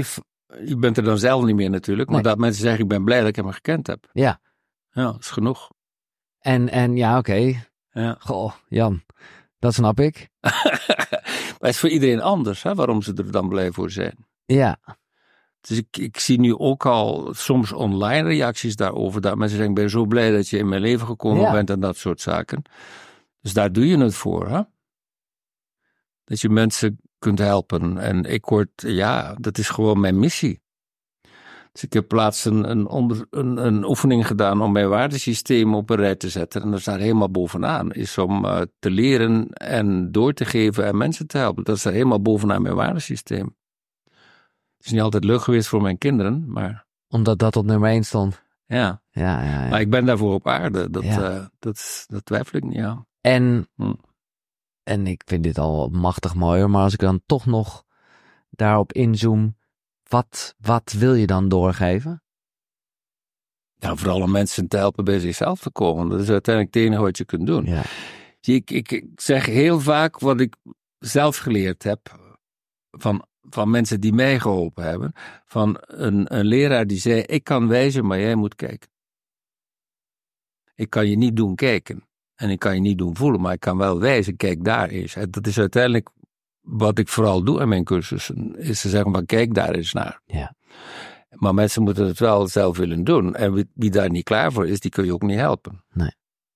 je bent er dan zelf niet meer natuurlijk. Maar Nee. dat mensen zeggen, ik ben blij dat ik hem gekend heb. Ja. Ja, dat is genoeg. En ja, oké. Ja. Goh, Jan, dat snap ik. Maar het is voor iedereen anders, hè, waarom ze er dan blij voor zijn. Ja, Dus ik zie nu ook al soms online reacties daarover. Dat mensen zeggen, ik ben zo blij dat je in mijn leven gekomen bent en dat soort zaken. Dus daar doe je het voor, hè. Dat je mensen kunt helpen. En ik word, dat is gewoon mijn missie. Dus ik heb laatst een oefening gedaan om mijn waardesysteem op een rij te zetten. En dat staat helemaal bovenaan. Is om te leren en door te geven en mensen te helpen. Dat staat helemaal bovenaan mijn waardesysteem. Het is niet altijd leuk geweest voor mijn kinderen, maar... omdat dat op nummer 1 stond. Ja. Ja. Maar ik ben daarvoor op aarde. Dat twijfel ik niet aan. En ik vind dit al machtig mooi, maar als ik dan toch nog daarop inzoom, wat wil je dan doorgeven? Ja, vooral om mensen te helpen bij zichzelf te komen. Dat is uiteindelijk het enige wat je kunt doen. Ja. Ik zeg heel vaak wat ik zelf geleerd heb van mensen die mij geholpen hebben. Van een leraar die zei, ik kan wijzen, maar jij moet kijken. Ik kan je niet doen kijken. En ik kan je niet doen voelen, maar ik kan wel wijzen, kijk daar eens. En dat is uiteindelijk wat ik vooral doe in mijn cursussen. Is te zeggen, maar kijk daar eens naar. Ja. Maar mensen moeten het wel zelf willen doen. En wie daar niet klaar voor is, die kun je ook niet helpen. Nee.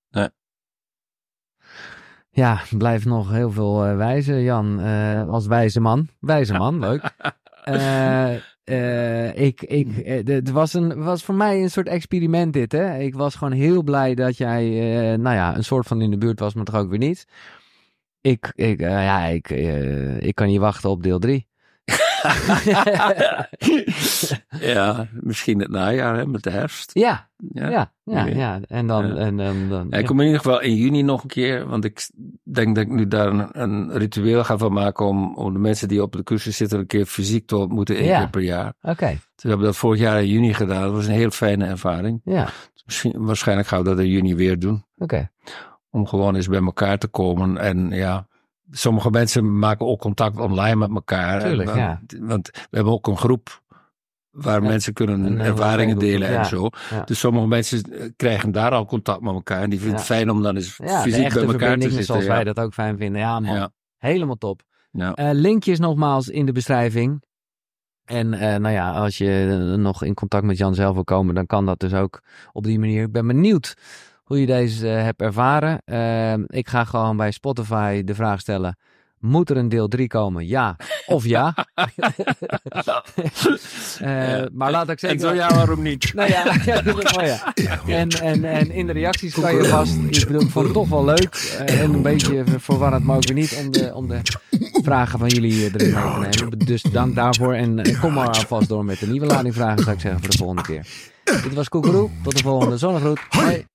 Ja, blijft nog heel veel wijzen, Jan. Als wijze man. Wijze man, leuk. Het was voor mij een soort experiment dit, hè. Ik was gewoon heel blij dat jij, een soort van in de buurt was, maar toch ook weer niet. Ik kan niet wachten op deel 3. Ja, misschien het najaar, hè, met de herfst. Ja. En dan... Ik kom in ieder geval in juni nog een keer, want ik denk dat ik nu daar een ritueel ga van maken om de mensen die op de cursus zitten een keer fysiek te ontmoeten, 1 keer per jaar. Oké. Dus we hebben dat vorig jaar in juni gedaan. Dat was een heel fijne ervaring. Ja. Waarschijnlijk gaan we dat in juni weer doen. Oké. Om gewoon eens bij elkaar te komen en sommige mensen maken ook contact online met elkaar. Tuurlijk, Want we hebben ook een groep waar mensen kunnen ervaringen delen en zo. Ja. Dus sommige mensen krijgen daar al contact met elkaar. En die vinden het fijn om dan eens fysiek bij elkaar te zitten. Zoals wij dat ook fijn vinden. Ja, man. Ja. Helemaal top. Ja. Linkjes nogmaals in de beschrijving. En als je nog in contact met Jan zelf wil komen, dan kan dat dus ook op die manier. Ik ben benieuwd hoe je deze hebt ervaren. Ik ga gewoon bij Spotify de vraag stellen: moet er een deel 3 komen? Ja of ja? Maar laat ik zeggen... En zo ja, waarom niet? Nou ja, dat is mooi, ja. En in de reacties kan je vast... Ik bedoel, ik vond het toch wel leuk. En een beetje verwarrend, maar ook weer niet... om de vragen van jullie erin mee te nemen. Dus dank daarvoor. En kom maar alvast door met de nieuwe lading vragen, zou ik zeggen, voor de volgende keer. Dit was Koekeroe. Tot de volgende zonnegroet. Hoi.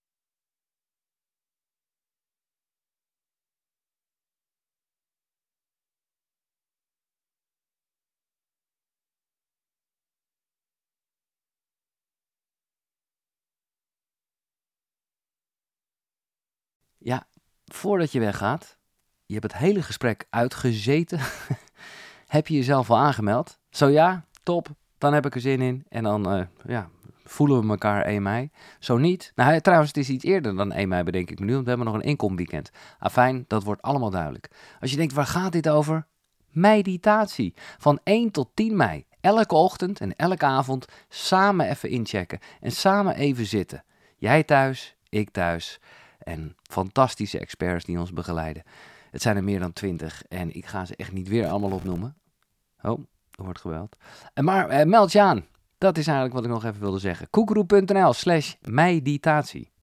Ja, voordat je weggaat, je hebt het hele gesprek uitgezeten. Heb je jezelf al aangemeld? Zo ja, top, dan heb ik er zin in. En dan voelen we elkaar 1 mei. Zo niet. Nou, trouwens, het is iets eerder dan 1 mei, bedenk ik me nu. Want we hebben nog een inkomweekend. Afijn, dat wordt allemaal duidelijk. Als je denkt, waar gaat dit over? Meditatie. Van 1 tot 10 mei. Elke ochtend en elke avond samen even inchecken. En samen even zitten. Jij thuis, ik thuis. En fantastische experts die ons begeleiden. Het zijn er meer dan 20 en ik ga ze echt niet weer allemaal opnoemen. Oh, er wordt gebeld. Maar meld je aan. Dat is eigenlijk wat ik nog even wilde zeggen. Koekeroe.nl/meditatie